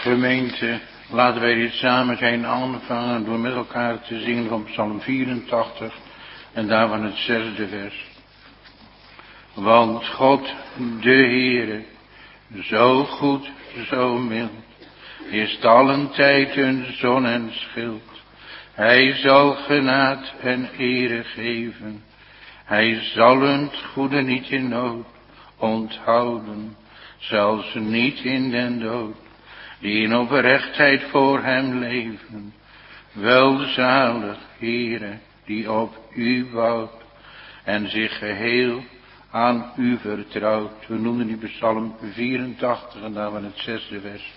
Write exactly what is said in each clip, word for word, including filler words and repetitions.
Gemeente, laten wij dit samen zijn aanvangen door met elkaar te zingen van Psalm vierentachtig en daarvan het zesde vers. Want God, de Heere, zo goed, zo mild, is allen tijd een zon en schild. Hij zal genaad en ere geven. Hij zal het goede niet in nood onthouden, zelfs niet in den dood, die in oprechtheid voor hem leven. Welzalig, Heere, die op u bouwt en zich geheel aan u vertrouwt. We noemen die Psalm vierentachtig en dan van het zesde vers.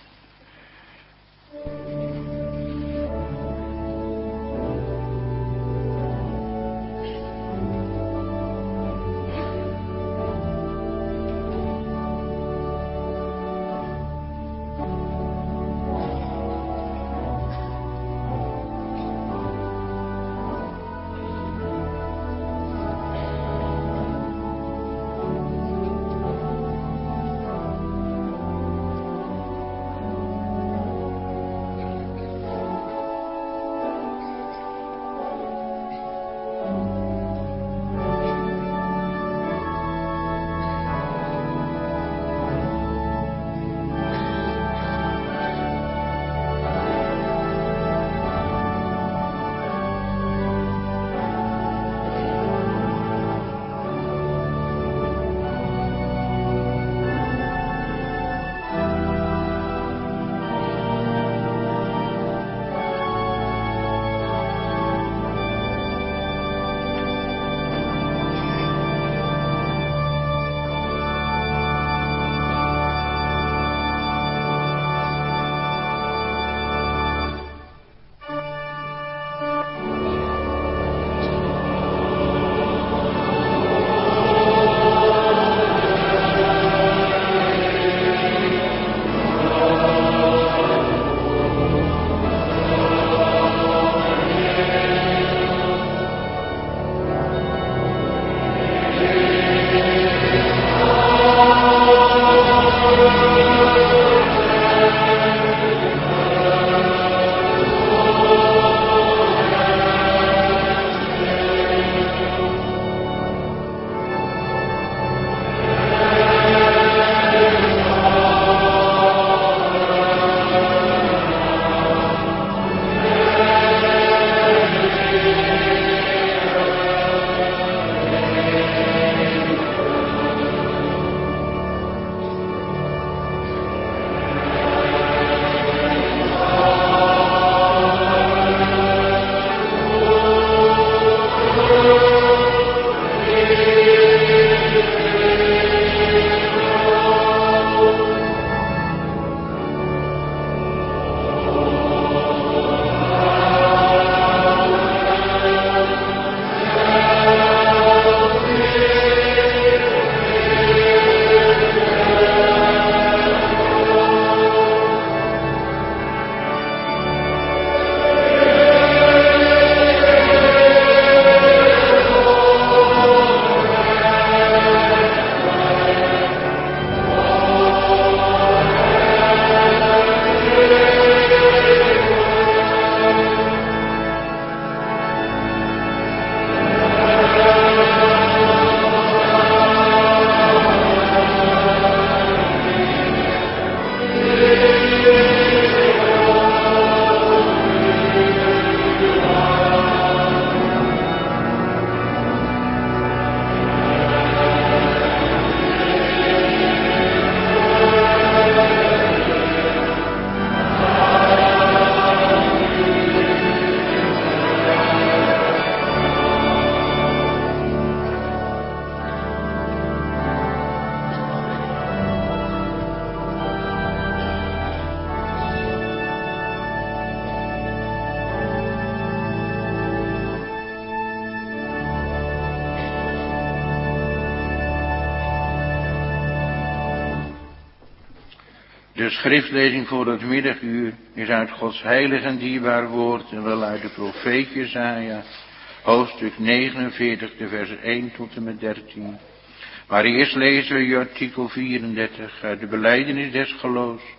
De schriftlezing voor het middaguur is uit Gods heilig en dierbaar woord en wel uit de profeet Jesaja, hoofdstuk negenenveertig, de versen één tot en met dertien. Maar eerst lezen we artikel vierendertig uit de belijdenis des geloofs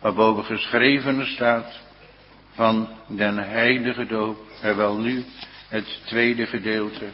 waarboven geschreven staat van den heilige doop. En wel nu het tweede gedeelte.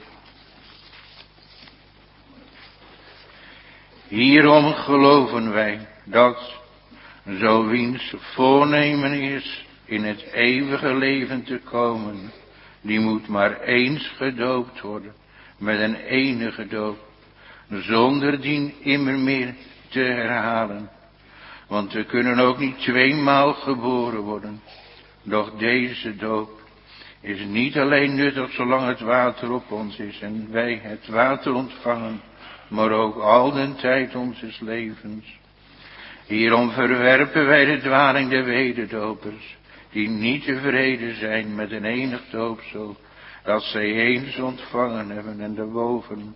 Hierom geloven wij dat, zo wiens voornemen is in het eeuwige leven te komen, die moet maar eens gedoopt worden met een enige doop, zonder dien immer meer te herhalen. Want we kunnen ook niet tweemaal geboren worden. Doch deze doop is niet alleen nuttig zolang het water op ons is en wij het water ontvangen, maar ook al den tijd onzes levens. Hierom verwerpen wij de dwaling der wederdopers, die niet tevreden zijn met een enig doopsel, dat zij eens ontvangen hebben, en daarboven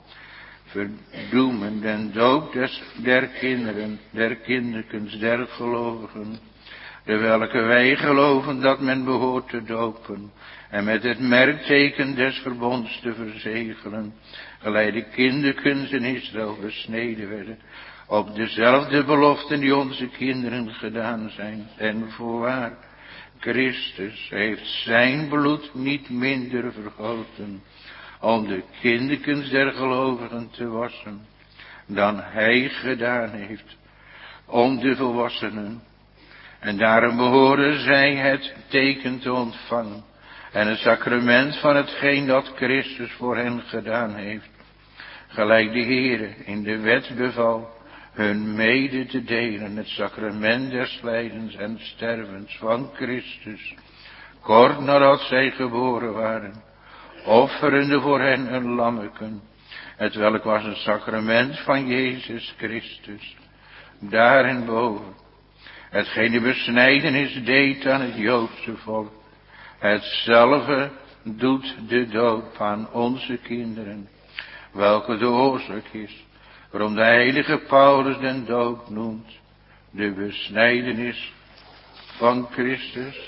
verdoemen den doop des, der kinderen, der kinderkens, der gelovigen, de welke wij geloven dat men behoort te dopen, en met het merkteken des verbonds te verzegelen, gelijk de kinderkens in Israël besneden werden, op dezelfde beloften die onze kinderen gedaan zijn. En voorwaar, Christus heeft zijn bloed niet minder vergoten, om de kinderkens der gelovigen te wassen, dan hij gedaan heeft om de volwassenen. En daarom behoren zij het teken te ontvangen en het sacrament van hetgeen dat Christus voor hen gedaan heeft, gelijk de Heere in de wet beval hun mede te delen het sacrament des lijdens en stervens van Christus, kort nadat zij geboren waren, offerende voor hen een lammeken, het welk was een sacrament van Jezus Christus, daarenboven hetgeen de besnijdenis deed aan het Joodse volk, hetzelfde doet de doop aan onze kinderen, welke de oorzaak is waarom de heilige Paulus den doop noemt, de besnijdenis van Christus.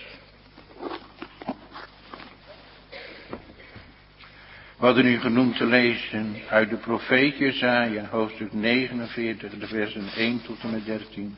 We hadden nu genoemd te lezen uit de profeet Jesaja, hoofdstuk negenenveertig, de versen één tot en met dertien.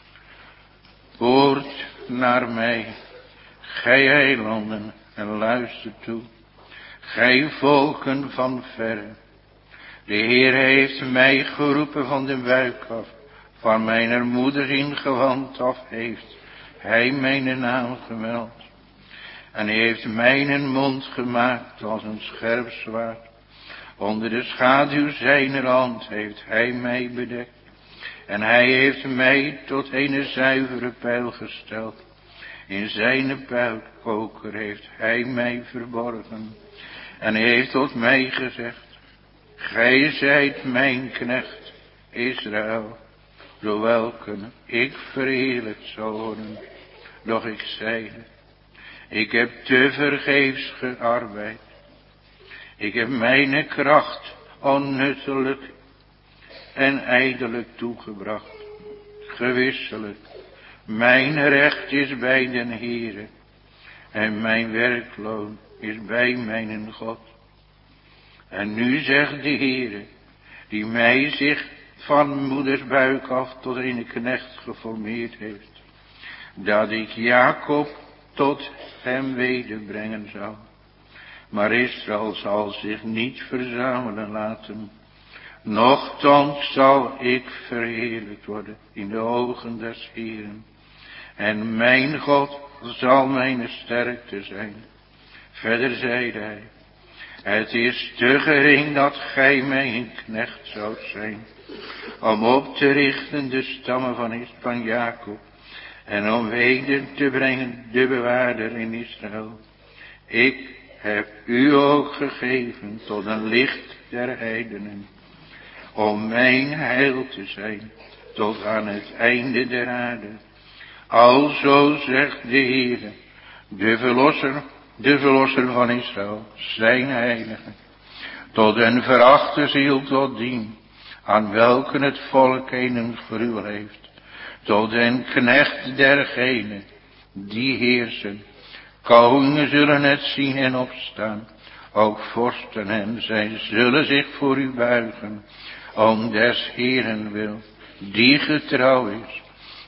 Hoort naar mij, gij eilanden, en luister toe, gij volken van verre. De Heer heeft mij geroepen van de buik af, van mijn moeder ingewand af heeft hij mijn naam gemeld. En hij heeft mijn mond gemaakt als een scherp zwaard. Onder de schaduw zijner hand heeft hij mij bedekt. En hij heeft mij tot een zuivere pijl gesteld. In zijn pijlkoker heeft hij mij verborgen. En hij heeft tot mij gezegd: gij zijt mijn knecht, Israël, door welke ik verheerlijkt zal worden. Doch ik zeide: ik heb te vergeefs gearbeid. Ik heb mijn kracht onnuttelijk en ijdelijk toegebracht. Gewisselijk, mijn recht is bij den Heere, en mijn werkloon is bij mijn God. En nu zegt de Heere, die mij zich van moeders buik af tot een knecht geformeerd heeft, dat ik Jacob tot hem wederbrengen zal. Maar Israël zal zich niet verzamelen laten. Nochtans zal ik verheerlijkt worden in de ogen des Heeren. En mijn God zal mijn sterkte zijn. Verder zeide hij: het is te gering dat gij mijn knecht zoudt zijn, om op te richten de stammen van, van Jacob, en om weder te brengen de bewaarder in Israël. Ik heb u ook gegeven tot een licht der heidenen, om mijn heil te zijn tot aan het einde der aarde. Alzo zegt de Heere, de verlosser, de verlosser van Israël, zijn heilige, tot een verachte ziel tot dien, aan welke het volk een gruwel heeft, tot een knecht dergenen die heersen. Koningen zullen het zien en opstaan, ook vorsten, en zij zullen zich voor u buigen, om des Heeren wil, die getrouw is,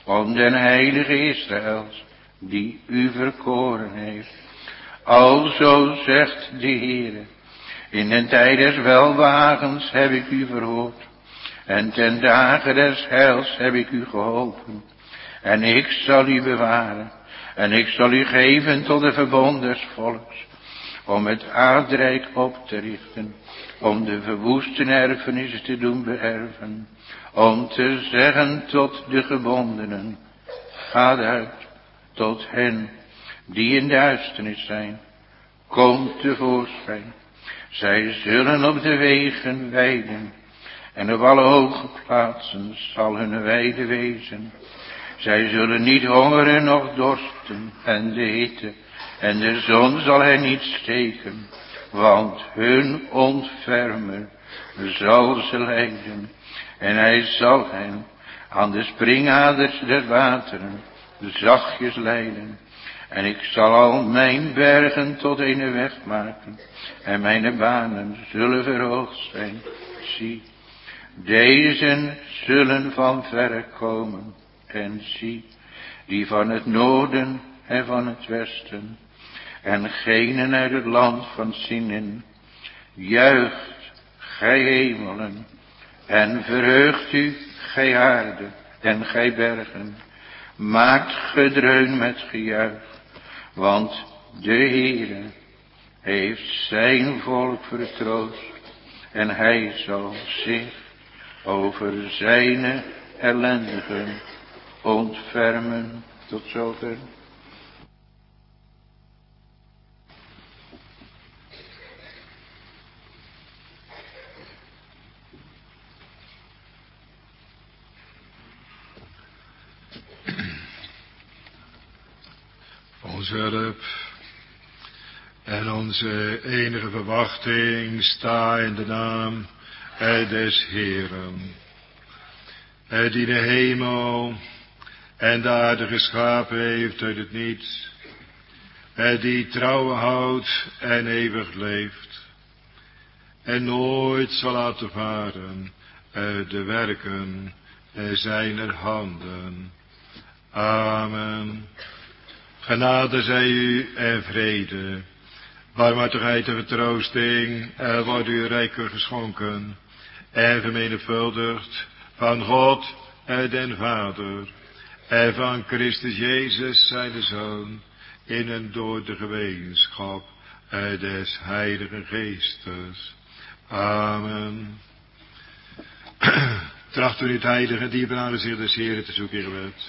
om den heilige Israëls, die u verkoren heeft. Alzo zegt de Heere, in den tijd des welwagens heb ik u verhoord, en ten dagen des heils heb ik u geholpen. En ik zal u bewaren, en ik zal u geven tot de verbond des volks, om het aardrijk op te richten, om de verwoeste erfenissen te doen beërven, om te zeggen tot de gebondenen, ga uit, tot hen die in duisternis zijn, kom tevoorschijn. Zij zullen op de wegen weiden, en op alle hoge plaatsen zal hun weide wezen. Zij zullen niet hongeren noch dorsten, en de hitte en de zon zal hen niet steken, want hun ontfermer zal ze leiden, en hij zal hen aan de springaders der wateren zachtjes leiden. En ik zal al mijn bergen tot een weg maken, en mijn banen zullen verhoogd zijn. Zie, deze zullen van verre komen, en zie, die van het noorden en van het westen, en genen uit het land van Sinin. Juicht, gij hemelen, en verheugt u, gij aarde, en gij bergen. Maakt gedreun met gejuich, want de Heere heeft zijn volk vertroost, en hij zal zich over zijn ellendigen ontfermen. Tot zover. Onze hulp en onze enige verwachting sta in de naam des Heeren, die de hemel en de aarde geschapen heeft uit het niets, die trouw houdt en eeuwig leeft, en nooit zal laten varen de werken zijner handen. Amen. Genade zij u en vrede, barmhartigheid en vertroosting er wordt u rijker geschonken en vermenigvuldigd van God den Vader en van Christus Jezus zijn Zoon in en door de gemeenschap des Heiligen Geestes. Amen. Tracht u het heilige dieper aangezicht des Heeren te zoeken in gebed.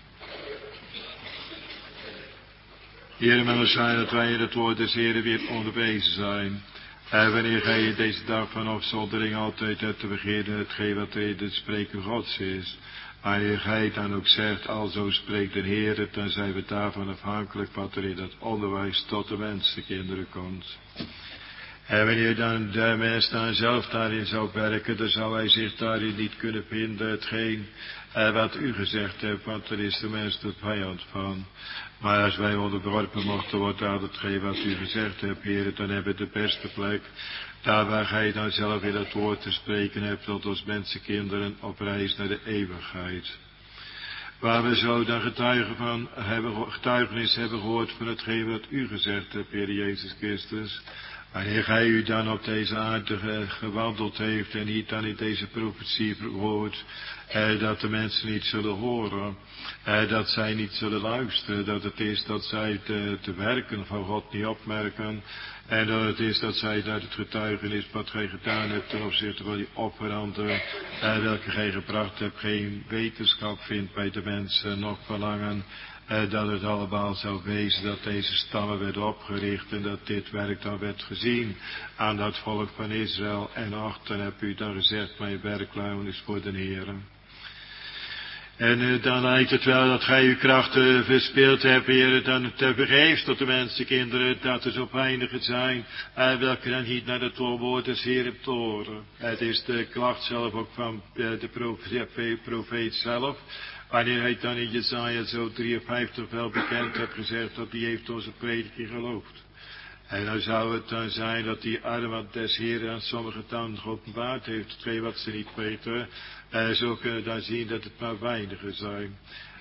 Heer, men zijn dat wij in het woord des Heeren weer onderwezen zijn. En wanneer gij deze dag van opzoldering altijd hebt te beginnen hetgeen wat er in het spreken Gods is. Wanneer gij dan ook zegt, alzo spreekt de Heer, dan zijn we daarvan afhankelijk wat er in dat onderwijs tot de mensenkinderen komt. En wanneer dan de mens dan zelf daarin zou werken, dan zou hij zich daarin niet kunnen vinden hetgeen eh, wat u gezegd hebt, want er is de mens de vijand van. Maar als wij onderworpen mochten worden aan hetgeen wat u gezegd hebt, Heer, dan hebben we de beste plek, daar waar gij dan zelf in het woord te spreken hebt, tot ons mensenkinderen op reis naar de eeuwigheid. Waar we zo dan getuigen van hebben, getuigenis hebben gehoord van hetgeen wat u gezegd hebt, Heer Jezus Christus. Wanneer gij u dan op deze aarde gewandeld heeft en niet dan in deze profetie verhoort, eh, dat de mensen niet zullen horen, eh, dat zij niet zullen luisteren, dat het is dat zij de, de werken van God niet opmerken, en dat het is dat zij uit het getuigenis wat gij gedaan hebt ten opzichte van die offeranden, eh, welke gij gebracht hebt, geen wetenschap vindt bij de mensen, nog verlangen, Eh, dat het allemaal zou wezen dat deze stammen werden opgericht en dat dit werk dan werd gezien aan dat volk van Israël. En ach, dan heb u dan gezegd, mijn werkluim is voor de Heere. En uh, dan lijkt het wel dat gij uw krachten verspeeld hebt, Heer, dan te vergeefs tot de mensenkinderen, dat er zo weinigen zijn, uh, welke dan niet naar het woord des Heeren horen. Het is de klacht zelf ook van uh, de profeet, profeet zelf. Wanneer hij dan in Jesaja zo drieënvijftig wel bekend heeft gezegd dat hij heeft onze prediking geloofd. En dan zou het dan zijn dat die armen des Heeren aan sommigen dan geopenbaard heeft, twee wat ze niet weten. En zo kunnen we dan zien dat het maar weinigen zijn.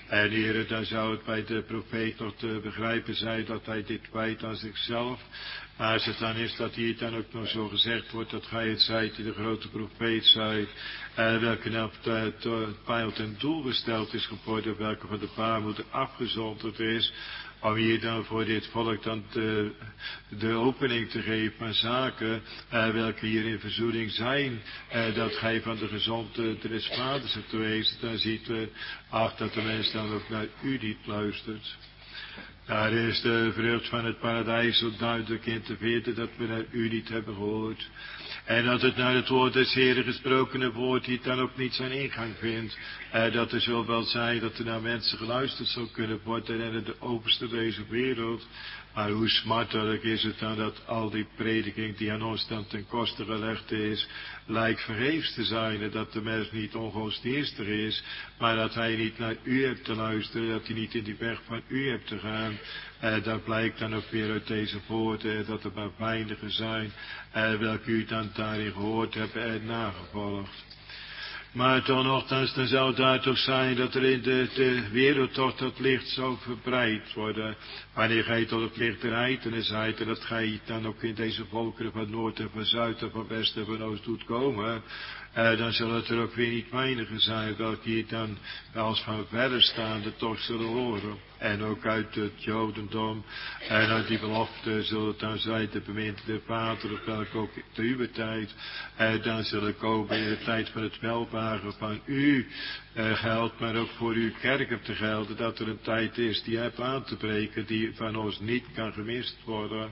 En Heere, dan zou het bij de profeet nog te begrijpen zijn dat hij dit kwijt aan zichzelf. Maar als het dan is dat hier dan ook nog zo gezegd wordt dat gij het zijt die de grote profeet zijt, en welke nou het pijl ten doel gesteld is geworden, welke van de baarmoeder afgezonderd is, om hier dan voor dit volk dan de, de opening te geven aan zaken, eh, welke hier in verzoening zijn, eh, dat gij van de gezonde des vaders hebt geweest, dan ziet we, ach, dat de mens dan ook naar u niet luistert. Daar is de vrucht van het paradijs zo duidelijk in te vinden dat we naar u niet hebben gehoord. En dat het naar het woord des Heeren gesprokene woord hier dan ook niet zijn ingang vindt. Eh, dat er zo wel zijn dat er naar mensen geluisterd zou kunnen worden en in de overste deze wereld. Maar hoe smartelijk is het dan dat al die prediking die aan ons dan ten koste gelegd is, lijkt vergeefs te zijn. En dat de mens niet ongodsdienstig is, maar dat hij niet naar u hebt te luisteren, dat hij niet in die weg van u hebt te gaan. Eh, dat blijkt dan ook weer uit deze woorden, dat er maar weinigen zijn, eh, welke u dan daarin gehoord hebben en nagevolgd. Maar toch nogthans, dan zou het daar toch zijn dat er in de, de wereld toch dat licht zou verbreid worden. Wanneer gij tot het licht der heidenen zijt en dat gij dan ook in deze volkeren van Noord en van Zuid en van West en van Oost doet komen, eh, dan zullen het er ook weer niet weinigen zijn, welke hier dan als van verder staande toch zullen horen. En ook uit het Jodendom en uit die belofte zullen het dan zijn, de beminde Vader, of welke ook te uw tijd, eh, dan zullen komen in de tijd van het welbaren van u eh, geldt, maar ook voor uw kerk op te gelden, dat er een tijd is die hebt aan te breken, die van ons niet kan gemist worden.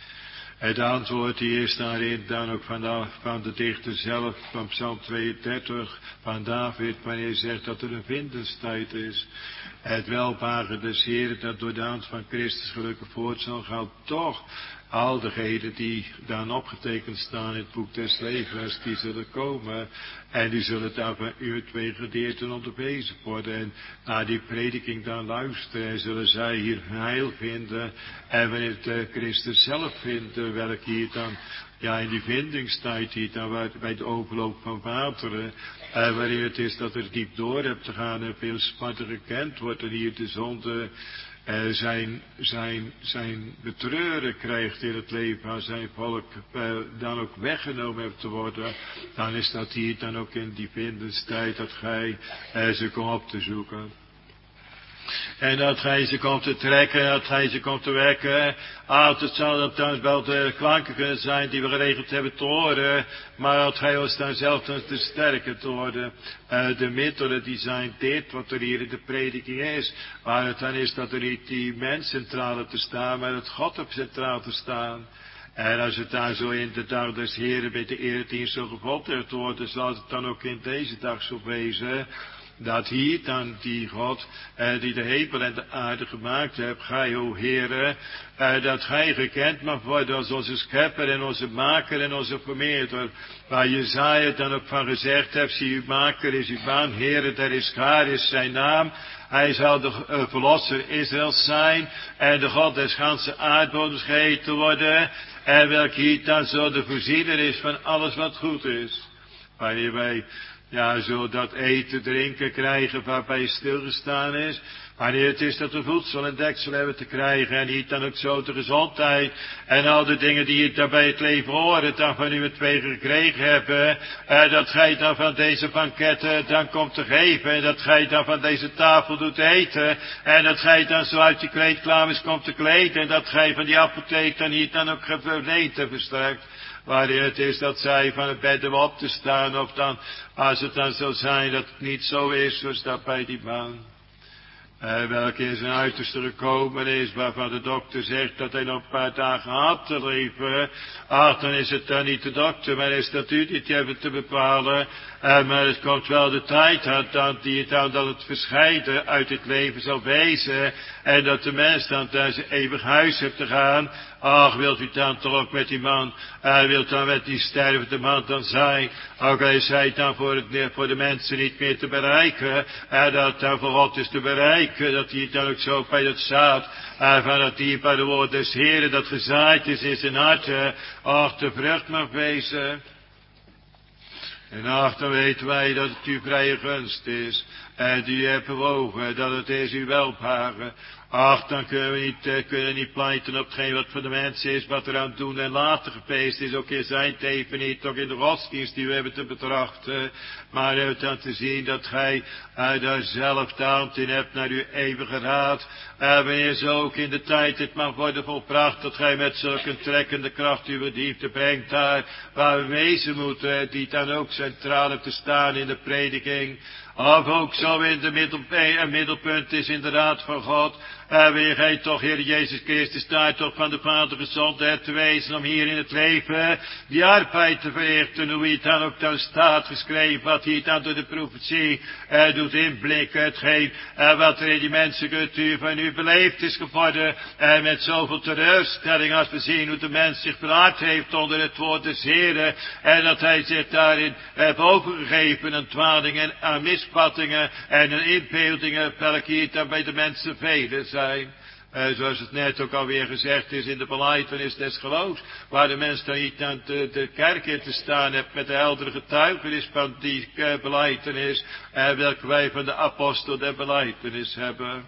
Het antwoord die is daarin dan ook van de, van de dichter zelf, van Psalm tweeëndertig, van David, wanneer hij zegt dat er een vindenstijd is. Het welbaren des Heeren dat door de hand van Christus gelukkig voort zal gaan, toch al degenen die dan opgetekend staan in het boek des levens, die zullen komen en die zullen daar van u twee gedeerd en onderwezen worden en naar die prediking dan luisteren en zullen zij hier heil vinden en wanneer het Christus zelf vinden, welk hier dan ja in die vindingstijd hier dan bij de overloop van wateren, en wanneer het is dat er diep door hebt te gaan en veel smarten gekend wordt en hier de zonde Uh, zijn, zijn, zijn betreuren krijgt in het leven van zijn volk, uh, dan ook weggenomen heeft te worden, dan is dat hier dan ook in die vindenstijd dat gij uh, ze komt op te zoeken. En dat gij ze komt te trekken, dat gij ze komt te wekken. Ah, het zou dan wel de klanken kunnen zijn die we geregeld hebben te horen, maar dat gij ons dan zelf dan te sterker te worden. Uh, de middelen die zijn dit wat er hier in de prediking is. Maar het dan is dat er niet die mens centraal te staan, maar het God op centraal te staan. En als het daar zo in de dag des Heren bij de eredienst zo gevolgd wordt, dan zal het dan ook in deze dag zo wezen. Dat hier dan die God, eh, die de hemel en de aarde gemaakt hebt, gij, o Heere, eh, dat gij gekend mag worden als onze schepper en onze maker en onze vermeerder. Waar Jesaja dan ook van gezegd heeft, zie uw maker is uw baan, Heere, der is gaar is zijn naam. Hij zal de uh, verlosser Israëls zijn en de God des ganse aardbodems geheten worden. En welke hier dan zo de voorziener is van alles wat goed is. Wanneer wij ja, zo dat eten, drinken krijgen waarbij stilgestaan is. Wanneer het is dat we voedsel en deksel hebben te krijgen en niet dan ook zo de gezondheid en al de dingen die je daarbij het leven horen, dan van u het twee gekregen hebben, eh, dat gij dan van deze banketten dan komt te geven en dat gij dan van deze tafel doet eten en dat gij dan zo uit je kleedkamers komt te kleden en dat gij van die apotheek dan hier dan ook eten verstrekt. Waarin het is dat zij van het bed op te staan, of dan, als het dan zou zijn dat het niet zo is, zoals dat bij die man. Uh, welke in zijn uiterste gekomen is, waarvan de dokter zegt dat hij nog een paar dagen had te leven. Ach, dan is het dan niet de dokter, maar is dat u die het hebben te bepalen. Uh, maar het komt wel de tijd aan dan, die het dan dat het verscheiden uit het leven zal wezen. En dat de mens dan naar zijn eeuwig huis heeft te gaan. Ach, wilt u dan toch ook met die man, uh, wilt dan met die stervende man dan zijn. Ook al is hij dan voor, het, voor de mensen niet meer te bereiken. En uh, dat dan voor God is te bereiken. Dat hij dan ook zo bij het zaad, uh, van dat hij bij de woord des Heren dat gezaaid is in zijn hart. Uh, ach, de vrucht mag wezen. En ach, dan weten wij dat het uw vrije gunst is. En die u hebt bewogen, dat het is uw welbehagen. Ach, dan kunnen we niet, uh, kunnen niet pleiten op hetgeen wat voor de mensen is, wat er aan het doen en laten gepeest is, ook in zijn teven niet, ook in de godsdienst die we hebben te betrachten. Maar u hebt dan te zien dat gij uh, daar zelf de hand in hebt naar uw eeuwige raad. Uh, wanneer zo ook in de tijd het mag worden volbracht, dat gij met zulke trekkende kracht uw geliefde brengt daar, waar we wezen moeten, die dan ook centraal hebt te staan in de prediking. Of ook zo in de middel, een middelpunt is in de raad van God. Uh, wanneer gij toch, Heer Jezus Christus, daar toch van de Vader gezond hebt te wezen om hier in het leven die arbeid te verrichten, hoe het dan ook dan staat geschreven, wat hier dan door de profetie uh, doet inblikken, hetgeen uh, wat er in die mensencultuur van u beleefd is geworden, en uh, met zoveel teleurstelling als we zien hoe de mens zich verhard heeft onder het woord des Heren, en dat hij zich daarin heeft overgegeven aan dwalingen, aan misvattingen en aan inbeeldingen, welke hier dan bij de mensen velen zijn. Zijn. Uh, zoals het net ook alweer gezegd is in de belijdenis des geloofs, waar de mens dan niet aan de, de kerk in te staan hebt met de heldere getuigenis van die uh, belijdenis, uh, welke wij van de apostel der belijdenis hebben.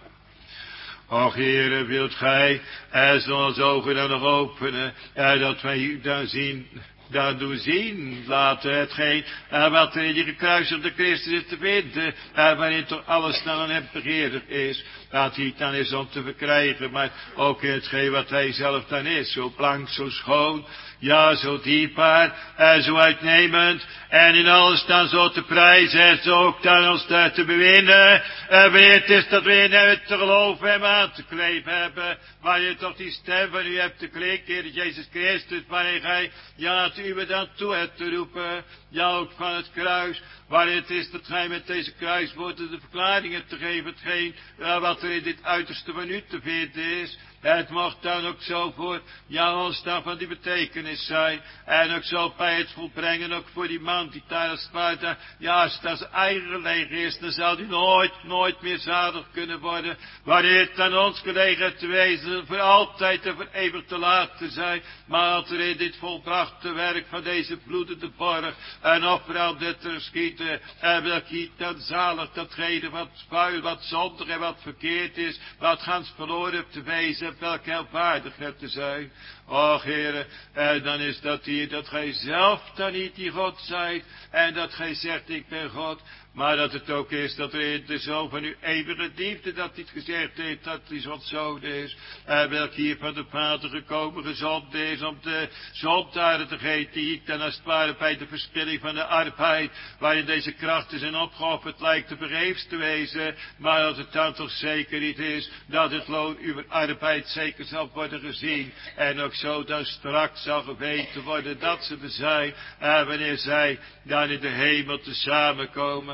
Och, Heere, wilt gij, uh, zullen onze ogen dan nog openen, uh, dat wij u dan zien, dan doen zien, laten hetgeen, uh, wat er in die gekruisigde Christus is te vinden, uh, waarin toch alles dan aan hem begeerig is, dat hij dan is om te verkrijgen, maar ook in hetgeen wat hij zelf dan is, zo blank, zo schoon, ja, zo dierbaar, en zo uitnemend, en in alles dan zo te prijzen, en zo ook dan ons daar te bewinnen, en wanneer het is dat we in hem te geloven en aan te kleven hebben, waar je toch die stem van u hebt te klinken, Heer Jezus Christus, waarin gij, ja, het u dan toe hebt te roepen, ja, ook van het kruis, waarin het is dat gij met deze kruiswoorden de verklaringen te geven, hetgeen, ja, wat er in dit uiterste van u te vinden is. Het mocht dan ook zo voor, ja, ons dan van die betekenis zijn. En ook zo bij het volbrengen, ook voor die man die daar als het ware, ja, als het als eigen gelegen is, dan zal die nooit, nooit meer zalig kunnen worden. Wanneer het aan ons gelegen te wezen, voor altijd en voor eeuwig te laten zijn. Maar als er in dit volbrachte werk van deze bloedende borg, en offeral dit er schieten, en wil ik dan zalig datgene wat vuil, wat zondig en wat verkeerd is, wat gans verloren te wezen, welke helpwaardig hebt te zijn. Och, Heere, en dan is dat hier, dat gij zelf dan niet die God zijt, en dat gij zegt, ik ben God, maar dat het ook is dat er in de Zoon van uw eeuwige liefde, dat dit gezegd heeft, dat die zoon is, en welke hier van de Vader gekomen gezond is, om de zondaar te geven, die dan als het ware bij de verspilling van de arbeid, waarin deze krachten zijn opgeofferd, lijkt te vergeefs te wezen, maar dat het dan toch zeker niet is, dat het loon uw arbeid zeker zal worden gezien, en ook zo dan straks zal geweten worden dat ze er zijn, en wanneer zij dan in de hemel te samenkomen.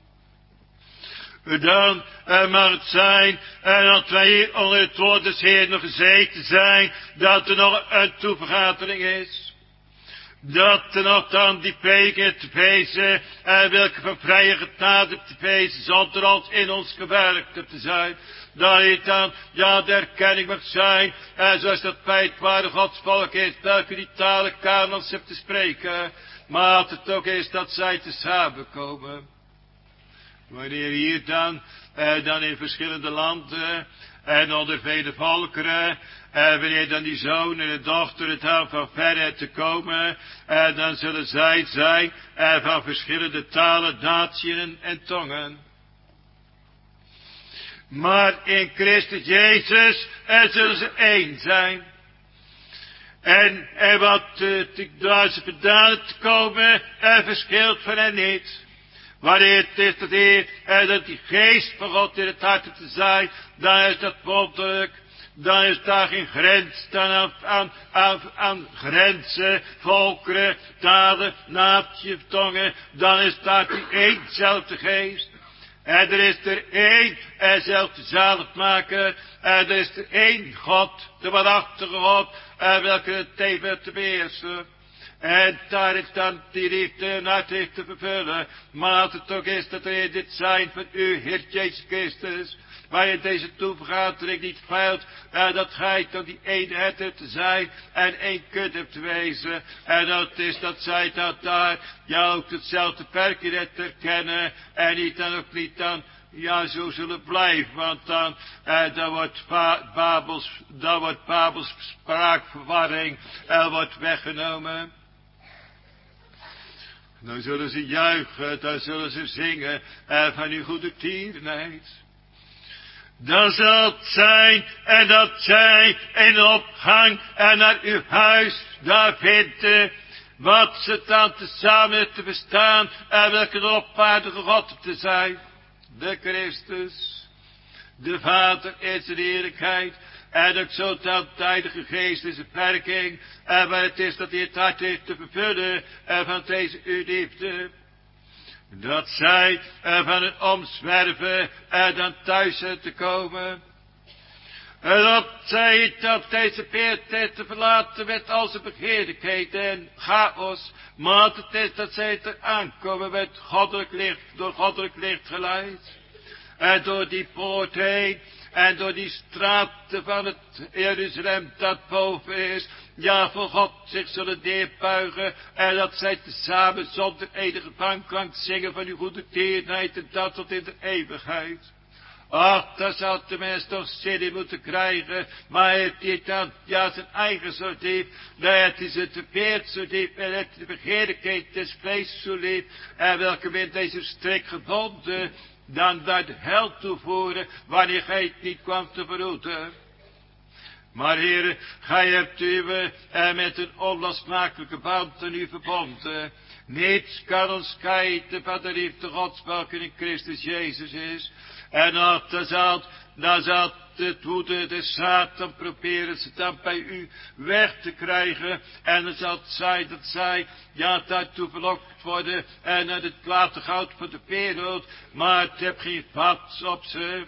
Dan uh, mag het zijn, en uh, dat wij hier onder het woord des Heeren nog gezeten zijn, dat er nog een toevergadering is. Dat er nog dan die preken te wezen, en welke van vrije genade te wezen, zonder ons in ons gewerkt te zijn. Dat het dan, ja, de erkenning mag zijn, en zoals dat bij het ware godsvolk is, welke die talen kanons hebt te spreken, maar dat het ook is dat zij te samenkomen. Wanneer hier dan, eh, dan in verschillende landen, en onder vele volkeren, en wanneer dan die zoon en de dochter het aan van verre te komen, en dan zullen zij zijn, en van verschillende talen, natieën en tongen. Maar in Christus Jezus, en zullen ze één zijn. En, en wat uh, daar ze vandaan te komen, en verschilt van hen niet. Wanneer het is dat Heer, en dat die geest van God in het hart te zijn, dan is dat wonderlijk. Dan is daar geen grens dan aan, aan, aan, aan grenzen, volkeren, talen, naties, tongen. Dan is daar die éénzelfde geest. En er is er één enzelfde zaligmaker. En er is er één God, de waarachtige God, en welke het tevens te beheersen. En daar het dan die liefde en hart heeft te vervullen. Maar als het ook is dat er dit zijn van u, Heer Jezus Christus. Waar je deze toevergadering niet feilt. En dat gij dan die eenheid hebt te zijn. En één kut hebt te wezen. En dat is dat zij dat daar. Ja ook hetzelfde perkje hebt te herkennen. En niet dan ook niet dan. Ja, zo zullen blijven, want dan, eh, dan wordt Babels, dan wordt Babels spraakverwarring, er wordt weggenomen. Dan zullen ze juichen, dan zullen ze zingen, eh, van uw goede tierenheid. Dan zal het zijn, en dat zij in opgang, en naar uw huis, daar vinden, wat ze dan tezamen te bestaan, en welke de opwaardige God te zijn. De Christus, de Vader in zijn heerlijkheid, en ook zo dat tijdige geest in zijn werking, en waar het is dat hij het hart heeft te vervullen, en van deze uw liefde, dat zij er van het omzwerven, en dan thuis zijn te komen, en dat zij dat deze peertijd te verlaten met al zijn begeerlijkheid en chaos, maar het is dat zij er aankomen met goddelijk licht, door goddelijk licht geleid. En door die poort heen, en door die straten van het Jeruzalem dat boven is, ja voor God zich zullen neerbuigen, en dat zij tezamen zonder enige dwangklank zingen van uw goede tierenheid, en dat tot in de eeuwigheid. Ach, daar zou de mens toch zin in moeten krijgen, maar heeft hij dan, ja, zijn eigen zo diep, daar heeft hij zijn teveert zo diep, en heeft hij de begeerlijkheid des vlees zo lief, en welke met deze strik gebonden, dan naar de hel toevoeren, wanneer gij het niet kwam te verhoeden. Maar heren, gij hebt u uh, met een onlosmakelijke band aan u verbonden. Niets kan ons scheiden van de liefde Gods, welke in Christus Jezus is. En als dan zal, dan zal het woede de Satan proberen ze dan bij u weg te krijgen. En dan zal het zijn dat zij, ja, daartoe verlokt worden en naar het late goud van de wereld. Maar het heeft geen vat op ze.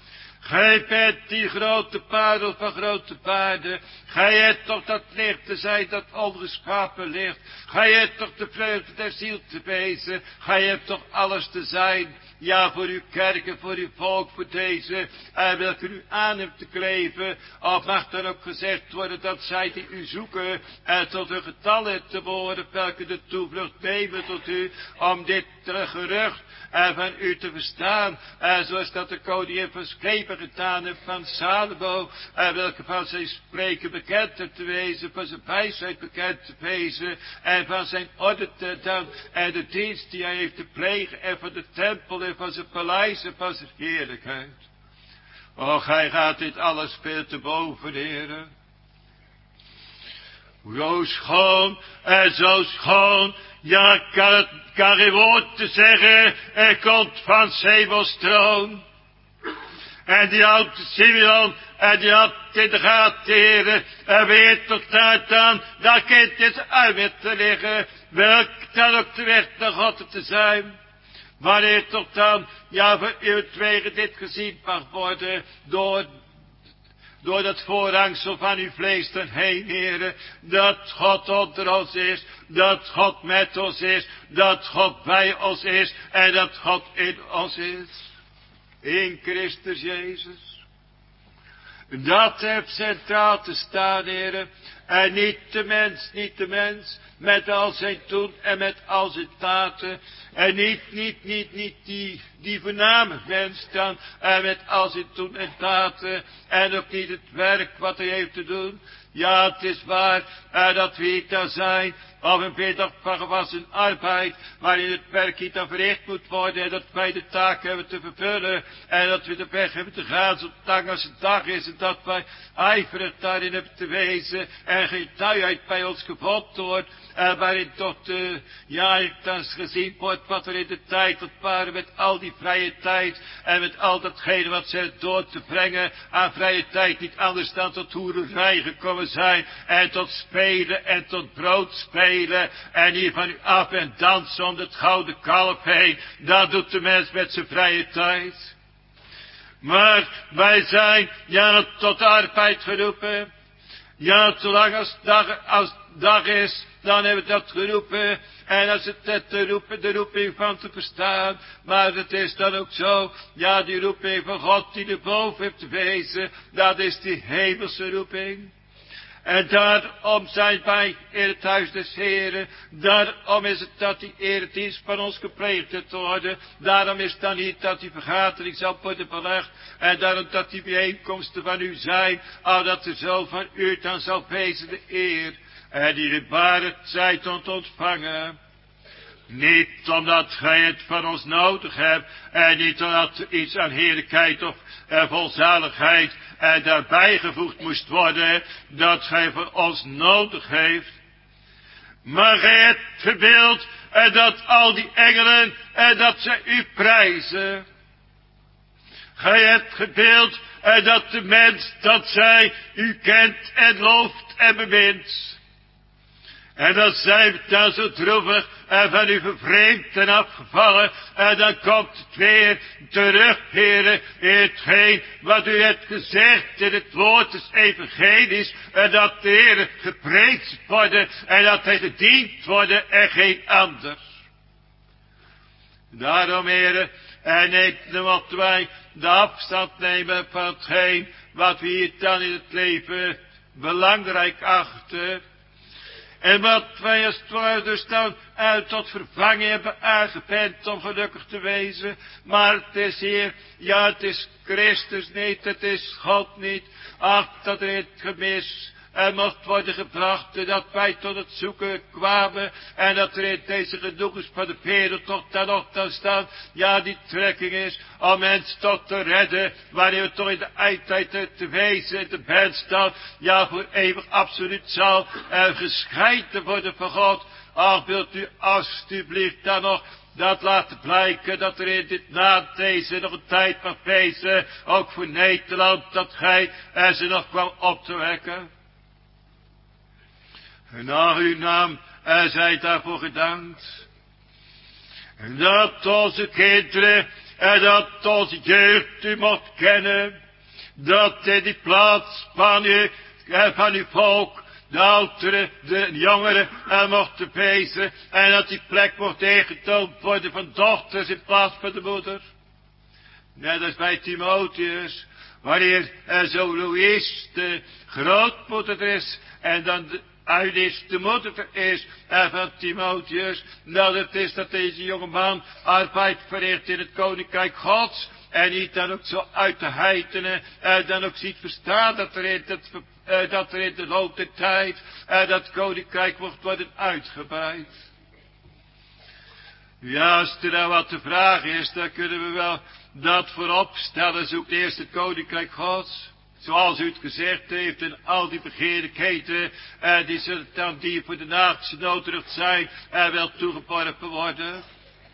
Gij bent die grote parel van grote paarden. Gij hebt toch dat licht te zijn dat ongeschapen licht. Gij hebt toch de vreugde der ziel te wezen. Gij hebt toch alles te zijn. Ja, voor uw kerk en voor uw volk, voor deze. En welke u aan hebt te kleven. Of mag dan ook gezegd worden dat zij die u zoeken. En tot een getal hebt te worden. Welke de toevlucht nemen tot u. Om dit gerucht en van u te verstaan. En zoals dat de koningin van Schepen gedaan heeft van Salomo. En welke van zijn spreken bekend heeft te wezen. Van zijn wijsheid bekend te wezen. En van zijn orde te dan. En de dienst die hij heeft te plegen. En van de tempel en van zijn paleis en van zijn heerlijkheid. Och, hij gaat dit alles veel te boven, heren. Zo schoon en zo schoon. Ja, kan het, kan geen woord te zeggen. Er komt van Sebels troon. En die oude Simeon, en die had in de gaten, heren, en weet tot daar dan, dat kind is uit met te liggen, welk dan ook de weg naar God te zijn. Wanneer toch dan, ja, voor uw twegen dit gezien mag worden, door, door dat voorhangsel van uw vlees ten heen, heren, dat God onder ons is, dat God met ons is, dat God bij ons is, en dat God in ons is. In Christus Jezus. Dat heeft centraal te staan, heren. En niet de mens, niet de mens. Met al zijn doen en met al zijn daden. En niet, niet, niet, niet die, die voorname mens dan. En met al zijn doen en daden. En ook niet het werk wat hij heeft te doen. Ja, het is waar uh, dat we hier dan zijn. Of een middag van gewassen arbeid, waarin het werk niet dan verricht moet worden. En dat wij de taak hebben te vervullen. En dat we de weg hebben te gaan, zolang als het dag is. En dat wij ijverig daarin hebben te wezen. En geen tuiheid bij ons gevonden wordt. En waarin toch de, ja, dan gezien wordt wat er in de tijd tot waren met al die vrije tijd. En met al datgene wat ze door te brengen aan vrije tijd. Niet anders dan tot hoererij gekomen zijn. En tot spelen en tot brood spelen. En hier van u af en dansen om het gouden kalf heen. Dat doet de mens met zijn vrije tijd. Maar wij zijn, ja, tot arbeid geroepen. Ja, zolang als dag, als dag is, dan hebben we dat geroepen. En als het het de, roep, de roeping van te verstaan, maar het is dan ook zo, ja, die roeping van God die erboven heeft te wezen, dat is die hemelse roeping. En daarom zijn wij in het huis des Heren. Daarom is het dat die eredienst van ons gepleegd te worden. Daarom is het dan niet dat die vergadering zal worden belegd. En daarom dat die bijeenkomsten van u zijn. Al dat er zo van u dan zal wezen de eer. En die de ware tijd om te ontvangen. Niet omdat gij het van ons nodig hebt. En niet omdat er iets aan heerlijkheid of uh, volzaligheid en daarbij gevoegd moest worden. Dat gij voor ons nodig heeft. Maar gij hebt gewild en dat al die engelen en dat zij u prijzen. Gij hebt gewild en dat de mens dat zij u kent en looft en bemint. En dan zijn we dan zo droevig en van u vervreemd en afgevallen. En dan komt het weer terug, heren, in hetgeen wat u hebt gezegd in het woord des evangelies. En dat de heren gepreekt worden en dat hij gediend worden en geen ander. Daarom, heren, en niet moeten wij de afstand nemen van hetgeen wat we hier dan in het leven belangrijk achten. En wat wij als het ware dus dan uit tot vervanging hebben aangepend om gelukkig te wezen. Maar het is hier, ja het is Christus niet, het is God niet. Ach, dat er het gemis en mocht worden gebracht, dat wij tot het zoeken kwamen, en dat er in deze genoegens van de wereld toch dan nog dan staan, ja die trekking is, om mensen tot te redden, wanneer we toch in de eindtijd te wezen, de mens dan, ja voor eeuwig absoluut zal, en gescheiden worden van God. Ach, wilt u alstublieft dan nog dat laten blijken, dat er in dit na deze nog een tijd mag wezen, ook voor Nederland, dat gij er ze nog kwam op te wekken. En naar uw naam, en zij daarvoor gedankt. En dat onze kinderen, en dat onze jeugd u mocht kennen. Dat in die plaats van u, en van uw volk, de ouderen, de jongeren, en mochten wezen. En dat die plek mocht ingetoond worden van dochters in plaats van de moeder. Net als bij Timotheus, wanneer er zo Louis de grootmoeder is, en dan de uit is de moeder is en van Timotheus, dat het is dat deze jongeman arbeid verricht in het koninkrijk Gods, en niet dan ook zo uit de heidenen, en dan ook ziet verstaan dat er in, het, uh, dat er in de loop der tijd, uh, dat koninkrijk wordt worden uitgebreid. Ja, als er nou wat te vragen is, dan kunnen we wel dat voorop stellen, zoekt eerst het koninkrijk Gods. Zoals u het gezegd heeft, en al die begeerlijkheden, eh, die zullen dan die voor de natie nodig zijn, en wel toegeworpen worden.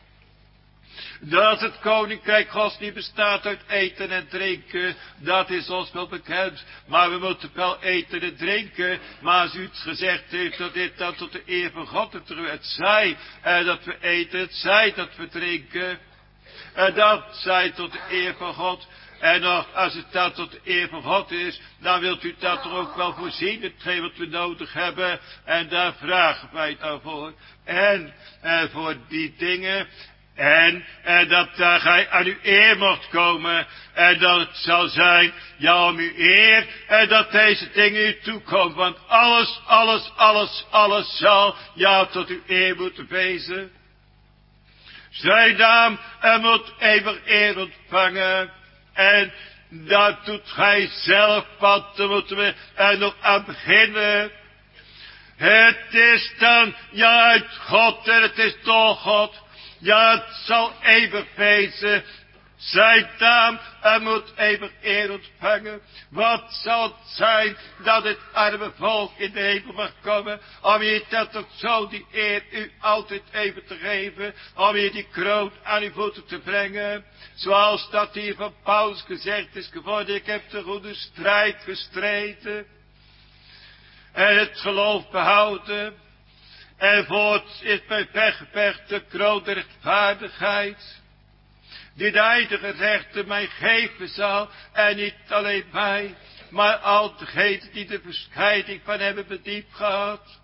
Dat het koninkrijk Gods niet bestaat uit eten en drinken, dat is ons wel bekend. Maar we moeten wel eten en drinken, maar als u het gezegd heeft, dat dit dan tot de eer van God het, het zij, en dat we eten, het zij dat we drinken, en dat zij tot de eer van God. En nog, als het dat tot de eer van God is, dan wilt u dat er ook wel voorzien, hetgeen wat we nodig hebben. En daar vragen wij dan voor. En, en voor die dingen. En, en dat daar gij aan uw eer mocht komen. En dat het zal zijn, ja om uw eer. En dat deze dingen u toekomen. Want alles, alles, alles, alles zal, ja tot uw eer moeten wezen. Zijn naam, en moet eeuwig eer ontvangen. En dat doet gij zelf, want daar moeten we er nog aan beginnen. Het is dan, ja, uit God en het is door God. Ja, het zal eeuwig wezen. Zijn naam, en moet eeuwig eer ontvangen. Wat zal het zijn dat het arme volk in de hemel mag komen, om je dat toch zo die eer u altijd even te geven, om je die kroon aan uw voeten te brengen, zoals dat hier van Paulus gezegd is geworden, ik heb de goede strijd gestreden, en het geloof behouden, en voorts is mijn weggevecht de kroon der rechtvaardigheid, die de heilige rechter mij geven zal, en niet alleen mij, maar al degenen die de verscheiding van hebben bediept gehad.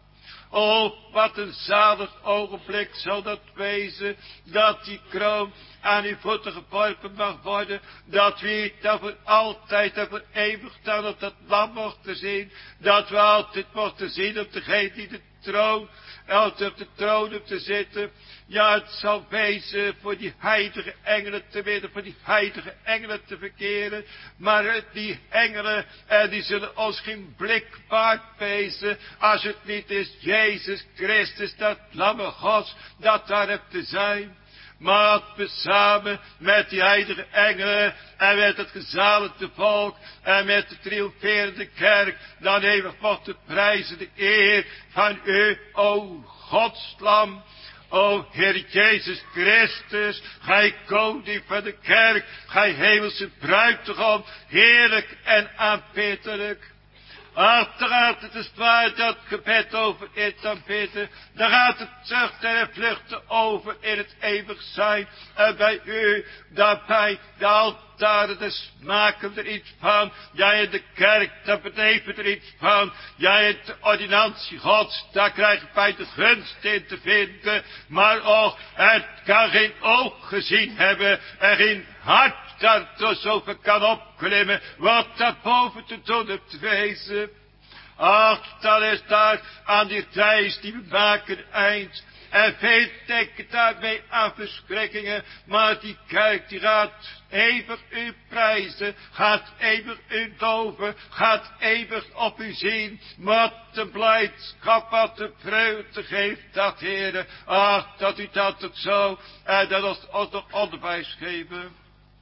Oh, wat een zalig ogenblik zal dat wezen, dat die kroon aan uw voeten geworpen mag worden, dat we dan voor altijd en voor eeuwig dan op dat lam mochten zien, dat we altijd mochten zien op degene die de troon, altijd op de troon op te zitten. Ja, het zal wezen voor die heilige engelen te bidden, voor die heilige engelen te verkeren. Maar die engelen, eh, die zullen ons geen blik waard wezen, als het niet is Jezus Christus, dat lamme Gods, dat daar hebt te zijn. Maar dat we samen met die heilige engelen en met het gezaligde volk en met de triomferende kerk dan eeuwig mochten prijzen de eer van u, o Gods lam. O Heer Jezus Christus, gij koning van de kerk, gij hemelse bruidegom, heerlijk en aanbiddelijk. Ach, daar gaat het dus waar dat gebed over in het aanbidden. Daar gaat het zuchten en vluchten over in het eeuwig zijn. En bij u, daarbij de altaren, de smaken er iets van. Jij in de kerk, daar beneven er iets van. Jij in de ordinantie Gods, daar krijgen wij de gunst in te vinden. Maar och, het kan geen oog gezien hebben en geen hart dat er zoveel kan opklimmen, wat daarboven te doen hebt te wezen. Ach, dat is daar aan die reis die we maken eind. En veel denken daarmee aan verschrikkingen, maar die kerk die gaat eeuwig u prijzen, gaat eeuwig u doven, gaat eeuwig op u zien. Wat de blijdschap, wat de vreugde geeft dat Heere. Ach, dat u dat ook zo, en dat ons, ons nog onderwijs geven.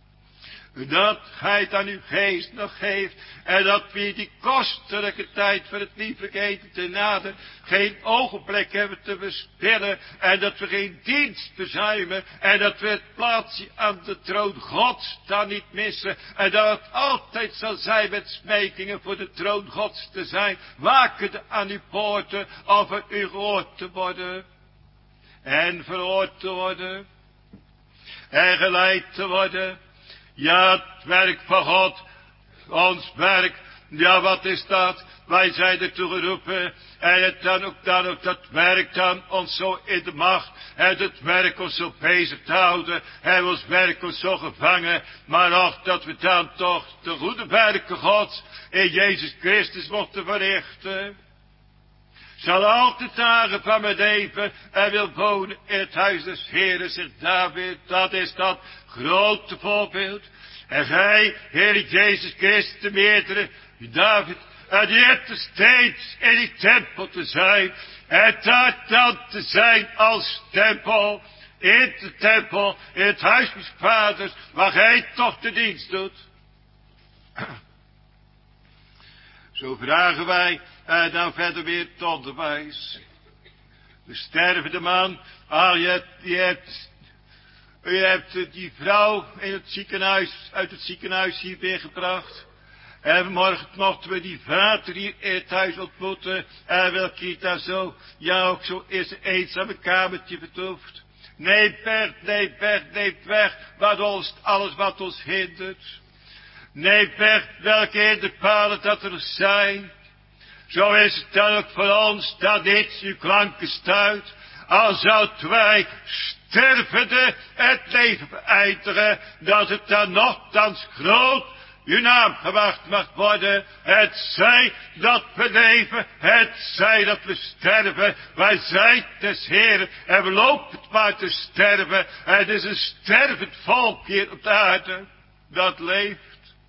Dat gij het aan uw geest nog geeft. En dat we die kostelijke tijd van het lieflijk eten te nader geen ogenblik hebben te verspillen. En dat we geen dienst verzuimen. En dat we het plaatsje aan de troon Gods dan niet missen. En dat het altijd zal zijn met smekingen voor de troon Gods te zijn. Wakende aan uw poorten om voor u gehoord te worden. En verhoord te worden. En geleid te worden. Ja, het werk van God, ons werk, ja, wat is dat? Wij zijn ertoe geroepen, en het dan ook, dan ook dat werk dan ons zo in de macht, en het werk ons zo bezig te houden, en ons werk ons zo gevangen, maar ook dat we dan toch de goede werken Gods in Jezus Christus mochten verrichten. Zal altijd dagen van mijn leven en wil wonen in het huis des Heeren, zegt David, dat is dat grote voorbeeld. En gij, Heer Jezus Christus, de meerdere, David, en die hebt er steeds in die tempel te zijn, en daar dan te zijn als tempel, in de tempel, in het huis des vaders, waar gij toch de dienst doet. Zo vragen wij, en dan verder weer het onderwijs. De stervende man, ah, je hebt, je hebt, je hebt die vrouw in het ziekenhuis, uit het ziekenhuis hier weer gebracht. En morgen mochten we die vader hier in het huis ontmoeten. En welke hier daar zo, ja ook zo is een eenzame kamertje vertoefd. Neem weg, neem weg, neem weg, wat ons, alles wat ons hindert. Neem weg welke hinderpalen dat er zijn. Zo is het dan ook voor ons, dat niets uw klanken stuit. Al zouden wij stervende het leven beëindigen, dat het dan nogthans groot uw naam gewacht mag worden. Het zij dat we leven, het zij dat we sterven. Wij zijn des Heeren en we lopen het maar te sterven. Het is een stervend volk hier op de aarde dat leeft.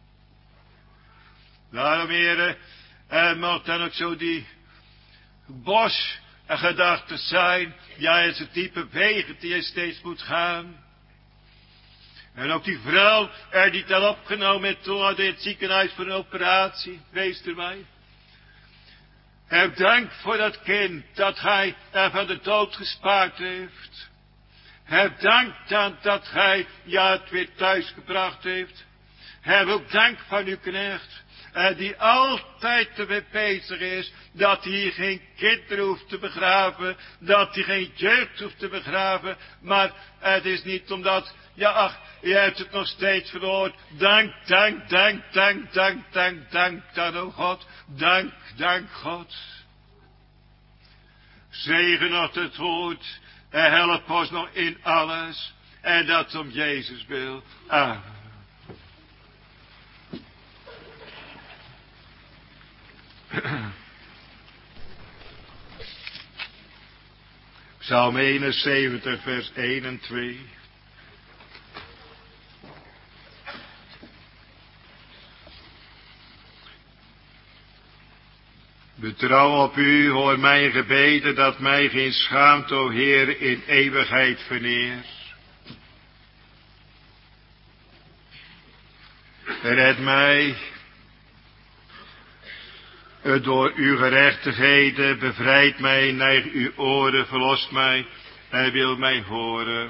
Daarom, heren, en mocht dan ook zo die bos en gedachten zijn. Ja, is het diepe wegen die je steeds moet gaan. En ook die vrouw er die dan opgenomen heeft toen in het ziekenhuis voor een operatie. Wees er mij. Heb dank voor dat kind dat gij er van de dood gespaard heeft. Heb dank dan dat gij ja het weer thuis gebracht heeft. Heb ook dank van uw knecht. En die altijd ermee bezig is, dat hij geen kinderen hoeft te begraven, dat hij geen jeugd hoeft te begraven, maar het is niet omdat, ja ach, je hebt het nog steeds verhoord. Dank, dank, dank, dank, dank, dank, dank, dan o God, dank, dank God. Zegen ons het goed en help ons nog in alles. En dat om Jezus wil. Amen. Psalm eenenzeventig, vers één en twee. Betrouw op u, hoor mijn gebeden, dat mij geen schaamte, o Heer, in eeuwigheid verneert. Red mij, door uw gerechtigheden, bevrijd mij, neig uw oren, verlost mij, en wil mij horen.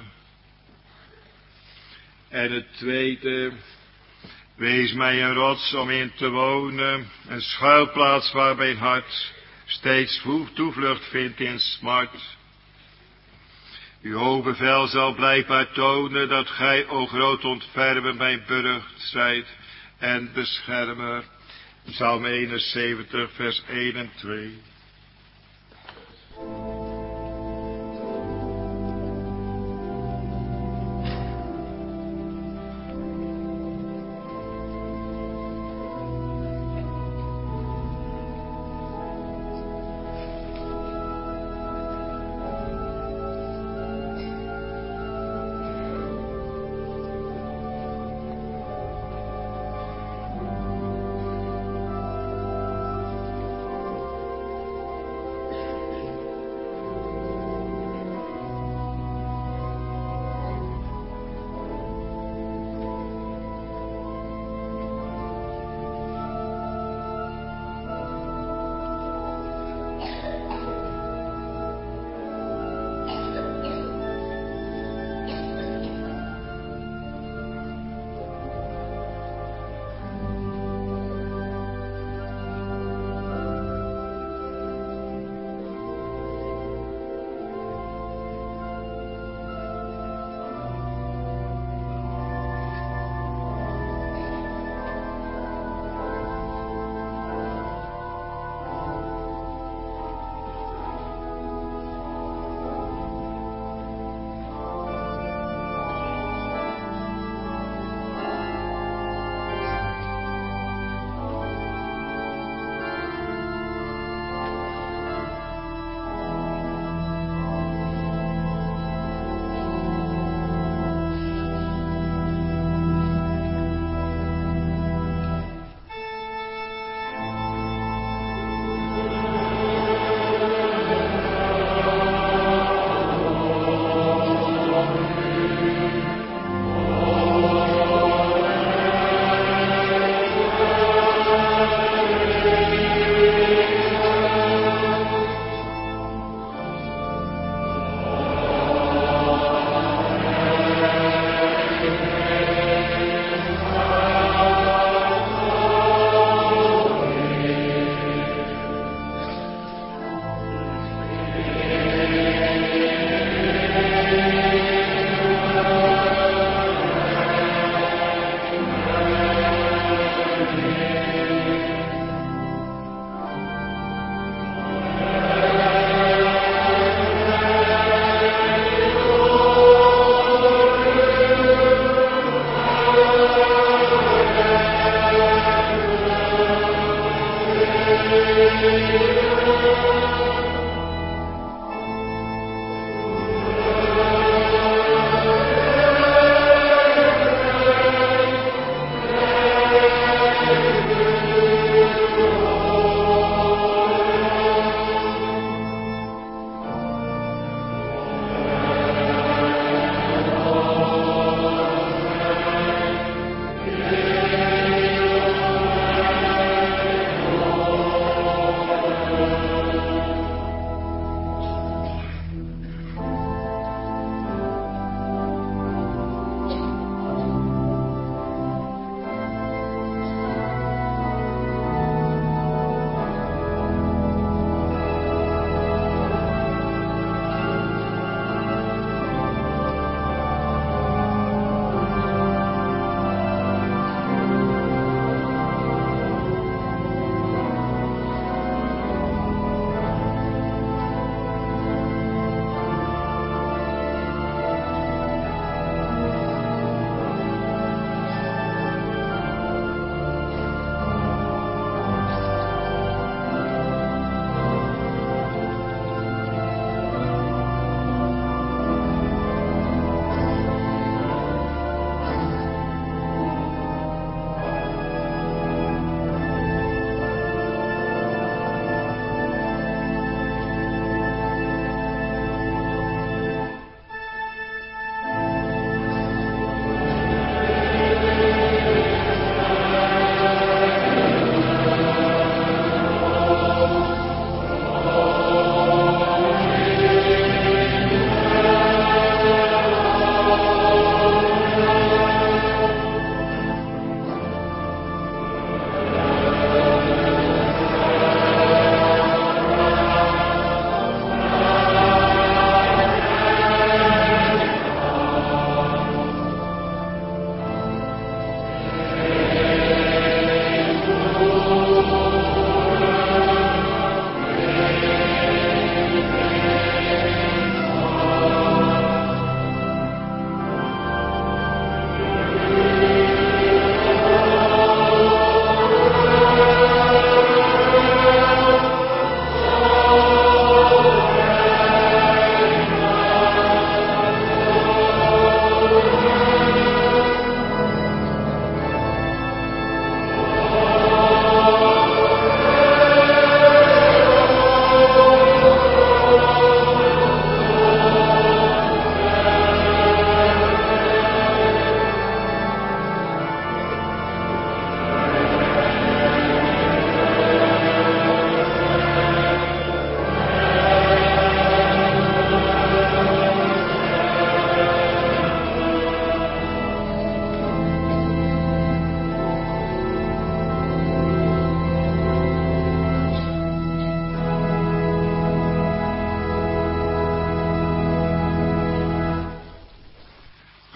En het tweede, wees mij een rots om in te wonen, een schuilplaats waar mijn hart steeds toevlucht vindt in smart. Uw hoog bevel zal blijkbaar tonen dat gij, o groot ontfermer, mijn burcht zijt en beschermer. Psalm eenenzeventig, vers één en twee.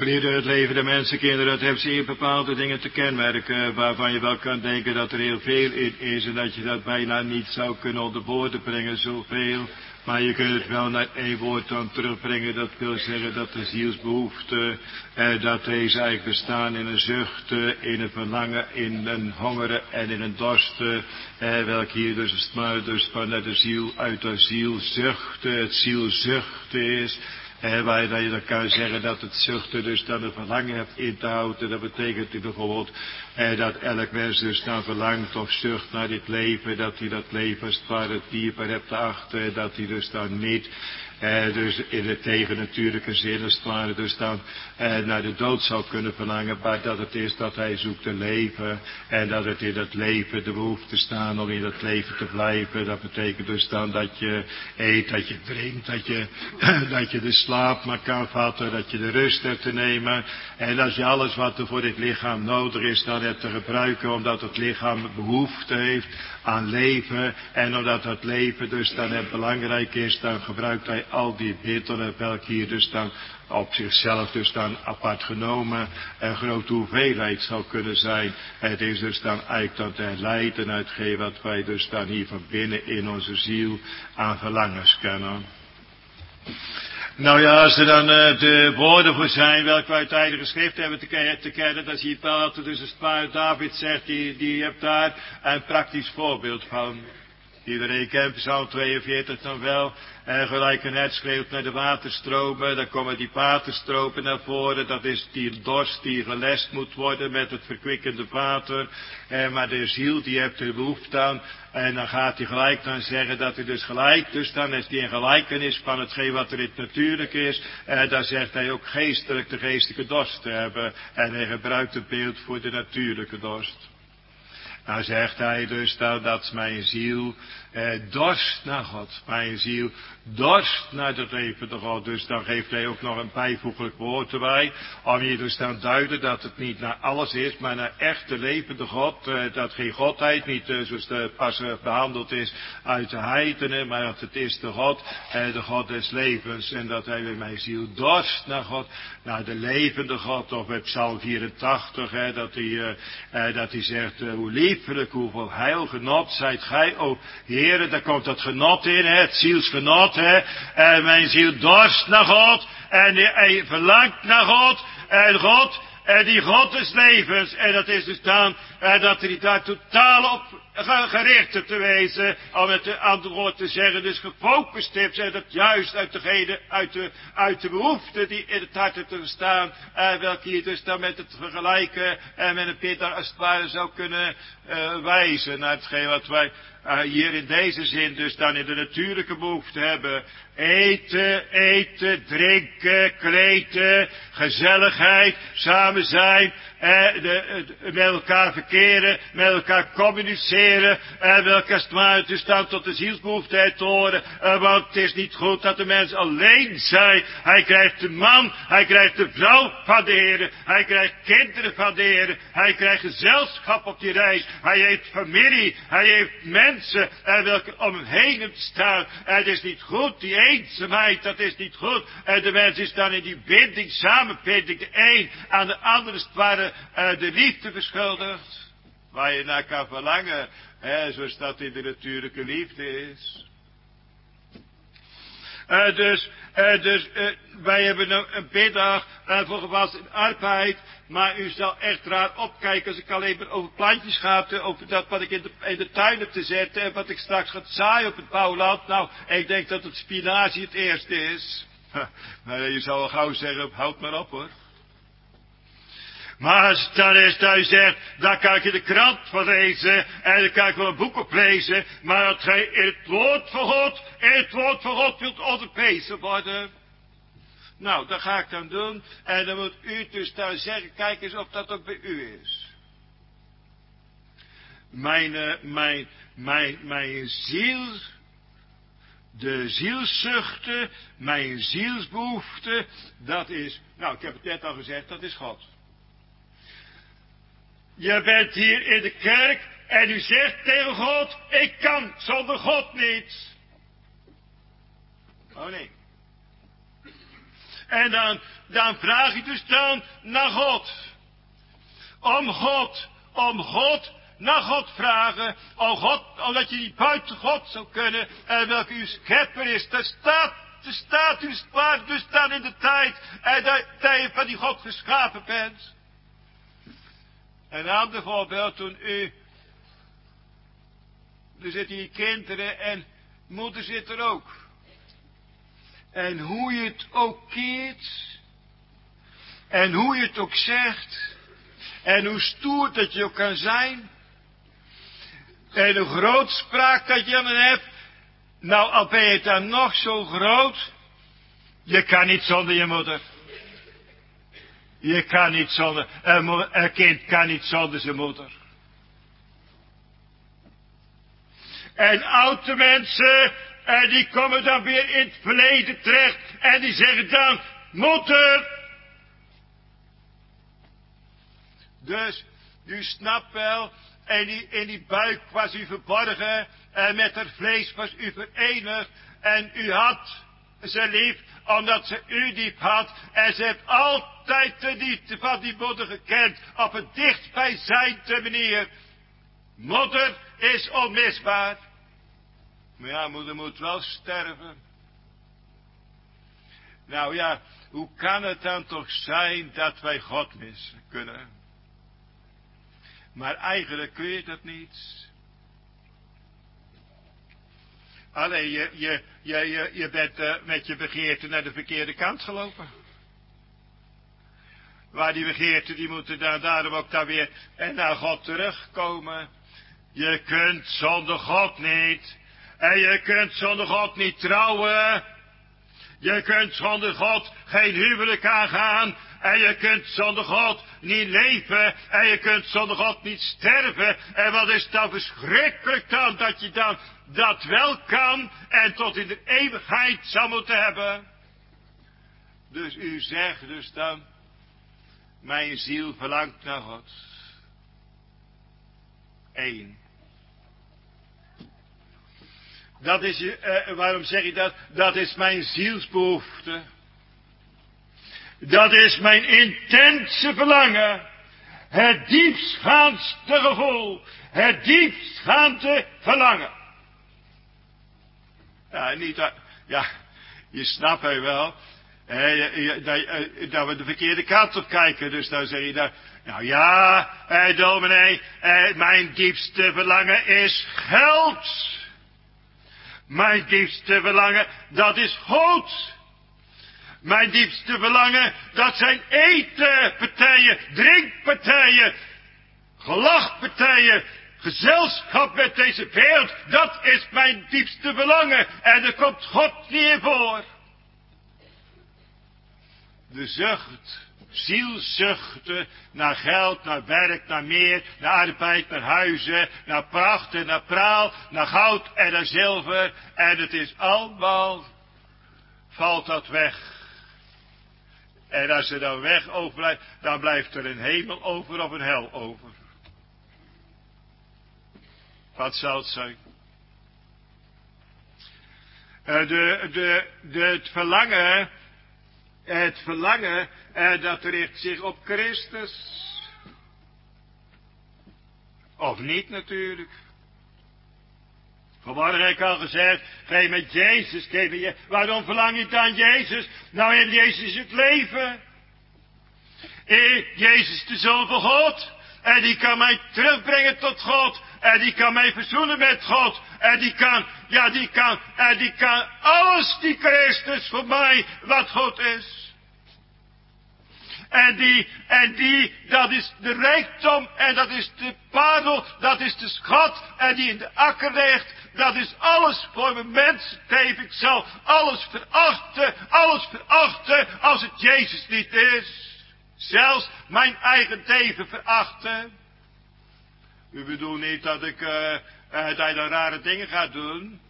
Geliefde, het leven der mensenkinderen, dat heeft zeer bepaalde dingen te kenmerken, waarvan je wel kan denken dat er heel veel in is en dat je dat bijna niet zou kunnen onder woorden brengen, zoveel. Maar je kunt het wel naar één woord dan terugbrengen, dat wil zeggen dat de zielsbehoefte, eh, dat deze eigenlijk bestaan in een zucht, eh, in een verlangen, in een hongeren en in een dorst, eh, welk hier dus het maar dus vanuit de ziel, uit de ziel zuchten, het zielzuchten is. Eh, waar je, dat je dan kan zeggen dat het zuchten dus dan een verlangen hebt in te houden. Dat betekent bijvoorbeeld eh, dat elk mens dus dan verlangt of zucht naar dit leven. Dat hij dat leven als het ware dierbaar hebt te achten. Dat hij dus dan niet, eh, dus in de tegennatuurlijke zin als het ware dus dan eh, naar de dood zou kunnen verlangen. Maar dat het is dat hij zoekt te leven. En dat het in dat leven de behoefte staan om in dat leven te blijven. Dat betekent dus dan dat je eet, dat je drinkt, dat je, dat je de slaap maar kan vatten, dat je de rust hebt te nemen. En als je alles wat er voor dit lichaam nodig is, dan hebt te gebruiken, omdat het lichaam behoefte heeft aan leven. En omdat dat leven dus dan het belangrijk is, dan gebruikt hij al die middelen, welke hier dus dan op zichzelf dus dan apart genomen een grote hoeveelheid zou kunnen zijn. Het is dus dan eigenlijk dat hij leidt en uitgeeft wat wij dus dan hier van binnen in onze ziel aan verlangens kennen. Nou ja, als er dan uh, de woorden voor zijn, welke wij uit de Heilige Schrift hebben te, ke te kennen, dan zie je wel dat er dus een spaar David zegt, die, die hebt daar een praktisch voorbeeld van. Iedereen kent Psalm tweeënveertig dan wel. En gelijk een hert schreeuwt naar de waterstromen, dan komen die waterstromen naar voren. Dat is die dorst die gelest moet worden met het verkwikkende water. En maar de ziel die heeft er behoefte aan. En dan gaat hij gelijk dan zeggen dat hij dus gelijk, dus dan is hij een gelijkenis van hetgeen wat er in het natuurlijk is. En dan zegt hij ook geestelijk de geestelijke dorst te hebben. En hij gebruikt het beeld voor de natuurlijke dorst. Nou zegt hij dus dan dat mijn ziel eh, dorst naar God. Mijn ziel dorst naar de levende God. Dus dan geeft hij ook nog een bijvoeglijk woord erbij. Om je dus dan duiden dat het niet naar alles is, maar naar echte levende God. Eh, dat geen godheid niet eh, zoals de pas uh, behandeld is uit de heidenen, maar dat het is de God, eh, de God des levens. En dat hij bij mijn ziel dorst naar God, naar de levende God. Of bij Psalm vierentachtig, hè, dat hij, uh, uh, dat hij zegt, uh, hoe liefelijk, hoeveel heil genot zijt gij, o Heere, daar komt dat genot in, hè, het zielsgenot, hè. En mijn ziel dorst naar God, en hij verlangt naar God, en God, en die God des levens, en dat is dus dan, en dat hij daar totaal op gericht te wezen, om het antwoord te zeggen, dus gefocust is, en dat juist uit degene, uit de, uit de behoefte die in het hart te staan, en welke hier dus dan met het vergelijken, en met een Peter als het ware zou kunnen uh, wijzen, naar hetgeen wat wij uh, hier in deze zin dus dan in de natuurlijke behoefte hebben. Eten, eten, drinken, kleden, gezelligheid, samen zijn, eh, de, de, met elkaar verkeren, met elkaar communiceren, en met elkaar staan dus dan tot de zielsbehoefte te horen, eh, want het is niet goed dat de mens alleen zijn. Hij krijgt de man, hij krijgt de vrouw van de Heer, hij krijgt kinderen van de Heer, hij krijgt gezelschap op die reis, hij heeft familie, hij heeft mensen, en welke om hem heen te staan, en het is niet goed, die eenzaamheid, dat is niet goed. En de mens is dan in die binding, samenbinding, de een aan de ander, als het ware, uh, de liefde verschuldigd. Waar je naar kan verlangen, hè, zoals dat in de natuurlijke liefde is. Uh, dus, uh, dus uh, wij hebben een, een middag uh, voor gewassen arbeid. Maar u zal echt raar opkijken als ik alleen maar over plantjes ga, over dat wat ik in de, in de tuin heb te zetten en wat ik straks ga zaaien op het bouwland. Nou, ik denk dat het spinazie het eerste is. Maar je zou wel gauw zeggen, houd maar op hoor. Maar als het dan is dat u zegt, dan kan ik in de krant van lezen, en dan kan ik wel een boek op lezen, maar dat gij in het woord van God, in het woord van God wilt onderwezen worden. Nou, dat ga ik dan doen, en dan moet u dus dan zeggen, kijk eens of dat ook bij u is. Mijn, uh, mijn, mijn, mijn ziel, de zielszuchten, mijn zielsbehoefte, dat is, nou, ik heb het net al gezegd, dat is God. Je bent hier in de kerk en u zegt tegen God, ik kan zonder God niet. Oh nee. En dan, dan vraag je dus dan naar God. Om God, om God, naar God vragen. Om God, omdat je niet buiten God zou kunnen. En welke uw schepper is. Daar staat, daar staat u waar dus dan in de tijd. En dat, dat je van die God geschapen bent. Een ander voorbeeld, toen u... Er zitten hier kinderen en moeder zit er ook. En hoe je het ook keert. En hoe je het ook zegt. En hoe stoer dat je ook kan zijn. En hoe grootspraak dat je dan hebt. Nou, al ben je dan nog zo groot. Je kan niet zonder je moeder. Je kan niet zonder, een, een kind kan niet zonder zijn moeder. En oude mensen, en die komen dan weer in het verleden terecht. En die zeggen dan, moeder. Dus, u snapt wel, en die, in die buik was u verborgen. En met haar vlees was u verenigd. En u had ze lief, omdat ze u diep had. En ze heeft altijd de liefde van die moeder gekend. Op een dichtbijzijnde manier. Moeder is onmisbaar. Maar ja, moeder moet wel sterven. Nou ja, hoe kan het dan toch zijn dat wij God missen kunnen? Maar eigenlijk kun je dat niet. Alleen je, je, je, je, je bent uh, met je begeerte naar de verkeerde kant gelopen. Waar die begeerten, die moeten dan daarom ook dan weer en naar God terugkomen. Je kunt zonder God niet. En je kunt zonder God niet trouwen. Je kunt zonder God geen huwelijk aangaan. En je kunt zonder God niet leven. En je kunt zonder God niet sterven. En wat is dan verschrikkelijk dan dat je dan dat wel kan. En tot in de eeuwigheid zou moeten hebben. Dus u zegt dus dan. Mijn ziel verlangt naar God. Eén. Dat is, uh, waarom zeg ik dat? Dat is mijn zielsbehoefte. Dat is mijn intense verlangen. Het diepstgaandste gevoel. Het diepstgaande verlangen. Ja, niet dat, ja, je snapt het wel. Eh, dat, eh, dat we de verkeerde kant op kijken. Dus dan zeg je dan, nou ja, eh, dominee, eh, mijn diepste verlangen is geld. Mijn diepste verlangen, dat is goed. Mijn diepste verlangen, dat zijn etenpartijen, drinkpartijen, gelachpartijen, gezelschap met deze wereld. Dat is mijn diepste verlangen. En er komt God niet in voor. De zucht, zielzuchten naar geld, naar werk, naar meer, naar arbeid, naar huizen, naar pracht en naar praal, naar goud en naar zilver. En het is allemaal, valt dat weg. En als er dan weg overblijft, dan blijft er een hemel over of een hel over. Wat zal het zijn? De, de, de, het verlangen... Het verlangen, eh, dat richt zich op Christus. Of niet natuurlijk. Vanmorgen heb ik al gezegd, geef met Jezus, geef met je. Waarom verlang je dan Jezus? Nou, in Jezus het leven. Eh, Jezus de Zoon van God. En die kan mij terugbrengen tot God. En die kan mij verzoenen met God. En die kan, ja die kan, en die kan alles die Christus voor mij wat God is. En die, en die, dat is de rijkdom en dat is de parel, dat is de schat en die in de akker ligt. Dat is alles voor mijn mensen leven. Ik zal alles verachten, alles verachten als het Jezus niet is. Zelfs mijn eigen leven verachten. U bedoelt niet dat ik, uh, uh, dat je dan rare dingen gaat doen.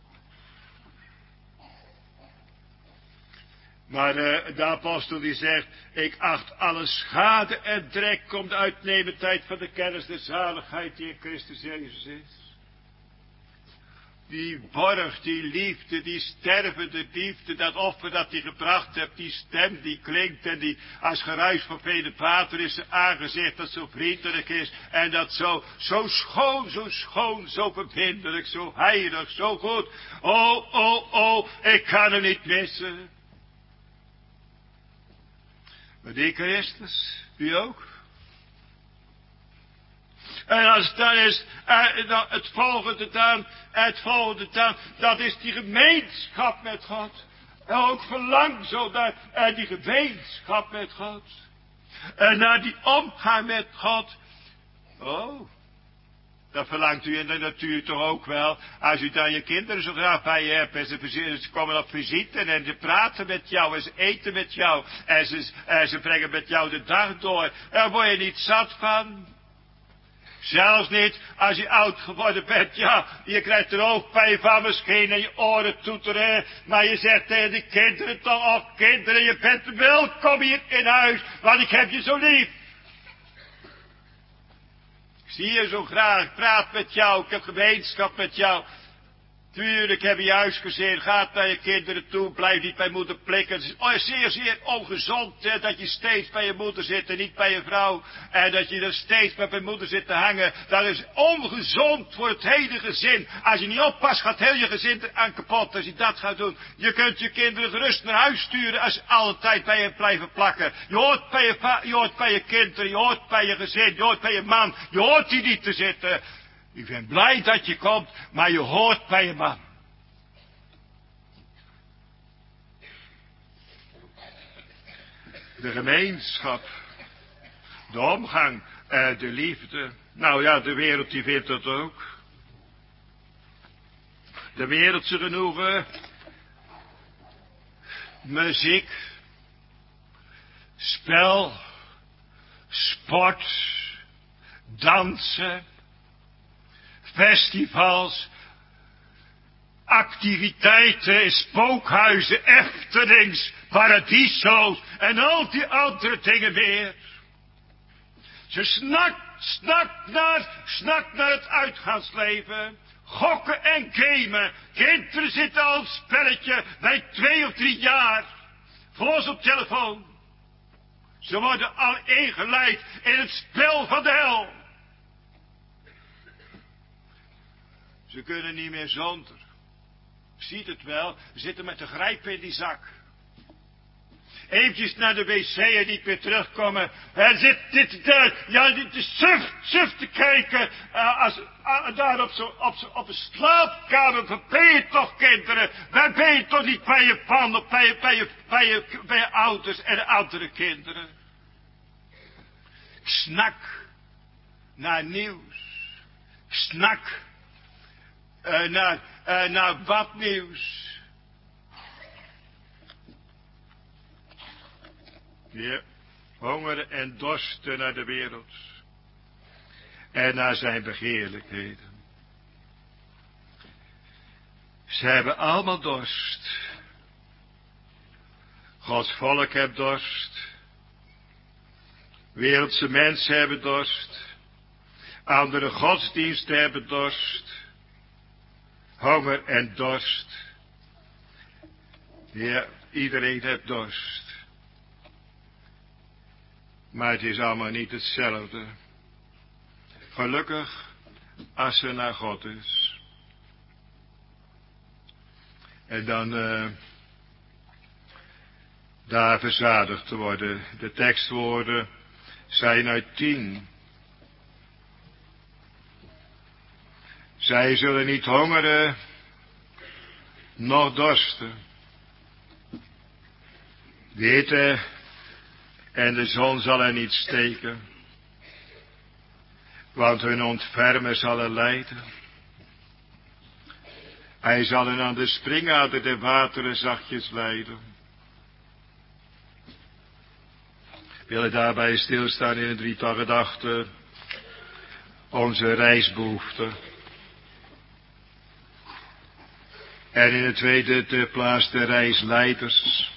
Maar uh, de apostel die zegt, ik acht alle schade en drek komt de uitnemendheid van de kennis der zaligheid die in Christus Jezus is. die borg, die liefde, die stervende liefde, dat offer dat hij gebracht hebt, die stem die klinkt en die als geruis van vele water is zijn aangezicht, dat zo vriendelijk is en dat zo, zo schoon, zo schoon, zo verbindelijk, zo heilig, zo goed. Oh, oh, oh, ik kan hem niet missen. Maar die Christus, u ook? En als dat is, uh, het volgende dan, het volgende dan, dat is die gemeenschap met God. En ook verlang zo naar uh, die gemeenschap met God. En naar die omgang met God. Oh, dat verlangt u in de natuur toch ook wel. Als u dan je kinderen zo graag bij je hebt. En ze, ze komen op visite en ze praten met jou. En ze eten met jou. En ze, en ze brengen met jou de dag door. Daar word je niet zat van. Zelfs niet als je oud geworden bent. Ja, je krijgt er hoofdpijn van misschien en je oren toeteren. Maar je zegt tegen de kinderen toch, oh kinderen, je bent welkom hier in huis. Want ik heb je zo lief. Ik zie je zo graag, ik praat met jou, ik heb gemeenschap met jou. Tuurlijk heb je huisgezin, gaat naar je kinderen toe, blijf niet bij moeder plikken. Het is zeer, zeer ongezond hè, dat je steeds bij je moeder zit en niet bij je vrouw. En dat je er steeds bij je moeder zit te hangen. Dat is ongezond voor het hele gezin. Als je niet oppast, gaat heel je gezin eraan kapot als je dat gaat doen. Je kunt je kinderen gerust naar huis sturen als ze alle tijd bij je blijven plakken. Je hoort bij je, je hoort bij je kinderen, je hoort bij je gezin, je hoort bij je man. Je hoort hier niet te zitten. Ik ben blij dat je komt, maar je hoort bij je man. De gemeenschap, de omgang, eh, de liefde. Nou ja, de wereld die vindt dat ook. De wereldse genoegen, muziek, spel, sport, dansen. Festivals, activiteiten, spookhuizen, Eftelings, paradiso's en al die andere dingen meer. Ze snakt, snakt naar, snakt naar het uitgaansleven. Gokken en gamen. Kinderen zitten al spelletje bij twee of drie jaar. Voor ze op telefoon. Ze worden al ingeleid in het spel van de hel. Ze kunnen niet meer zonder. Ziet het wel, ze zitten met de grijpen in die zak. Eventjes naar de wc en niet meer terugkomen. En zit dit daar, ja, dit is suf, suf te kijken. Uh, als, uh, daar op, zo, op, zo, op een slaapkamer, waar ben je toch kinderen? Waar ben je toch niet bij je van, of bij je, bij je, bij je, bij je ouders en andere kinderen? Ik snak naar nieuws. Ik snak Uh, naar, uh, naar wat nieuws. Ja, hongeren en dorsten naar de wereld. En naar zijn begeerlijkheden. Ze hebben allemaal dorst. Gods volk heeft dorst. Wereldse mensen hebben dorst. Andere godsdiensten hebben dorst. Honger en dorst. Ja, iedereen heeft dorst. Maar het is allemaal niet hetzelfde. Gelukkig als er naar God is. En dan uh, daar verzadigd te worden. De tekstwoorden zijn uit tien. Zij zullen niet hongeren, noch dorsten. De hitte en de zon zal er niet steken, want hun ontfermer zal er lijden. Hij zal hen aan de springader der wateren zachtjes leiden. Willen daarbij stilstaan in het drietal gedachten, onze reisbehoeften. En in de tweede ter plaats de reisleiders.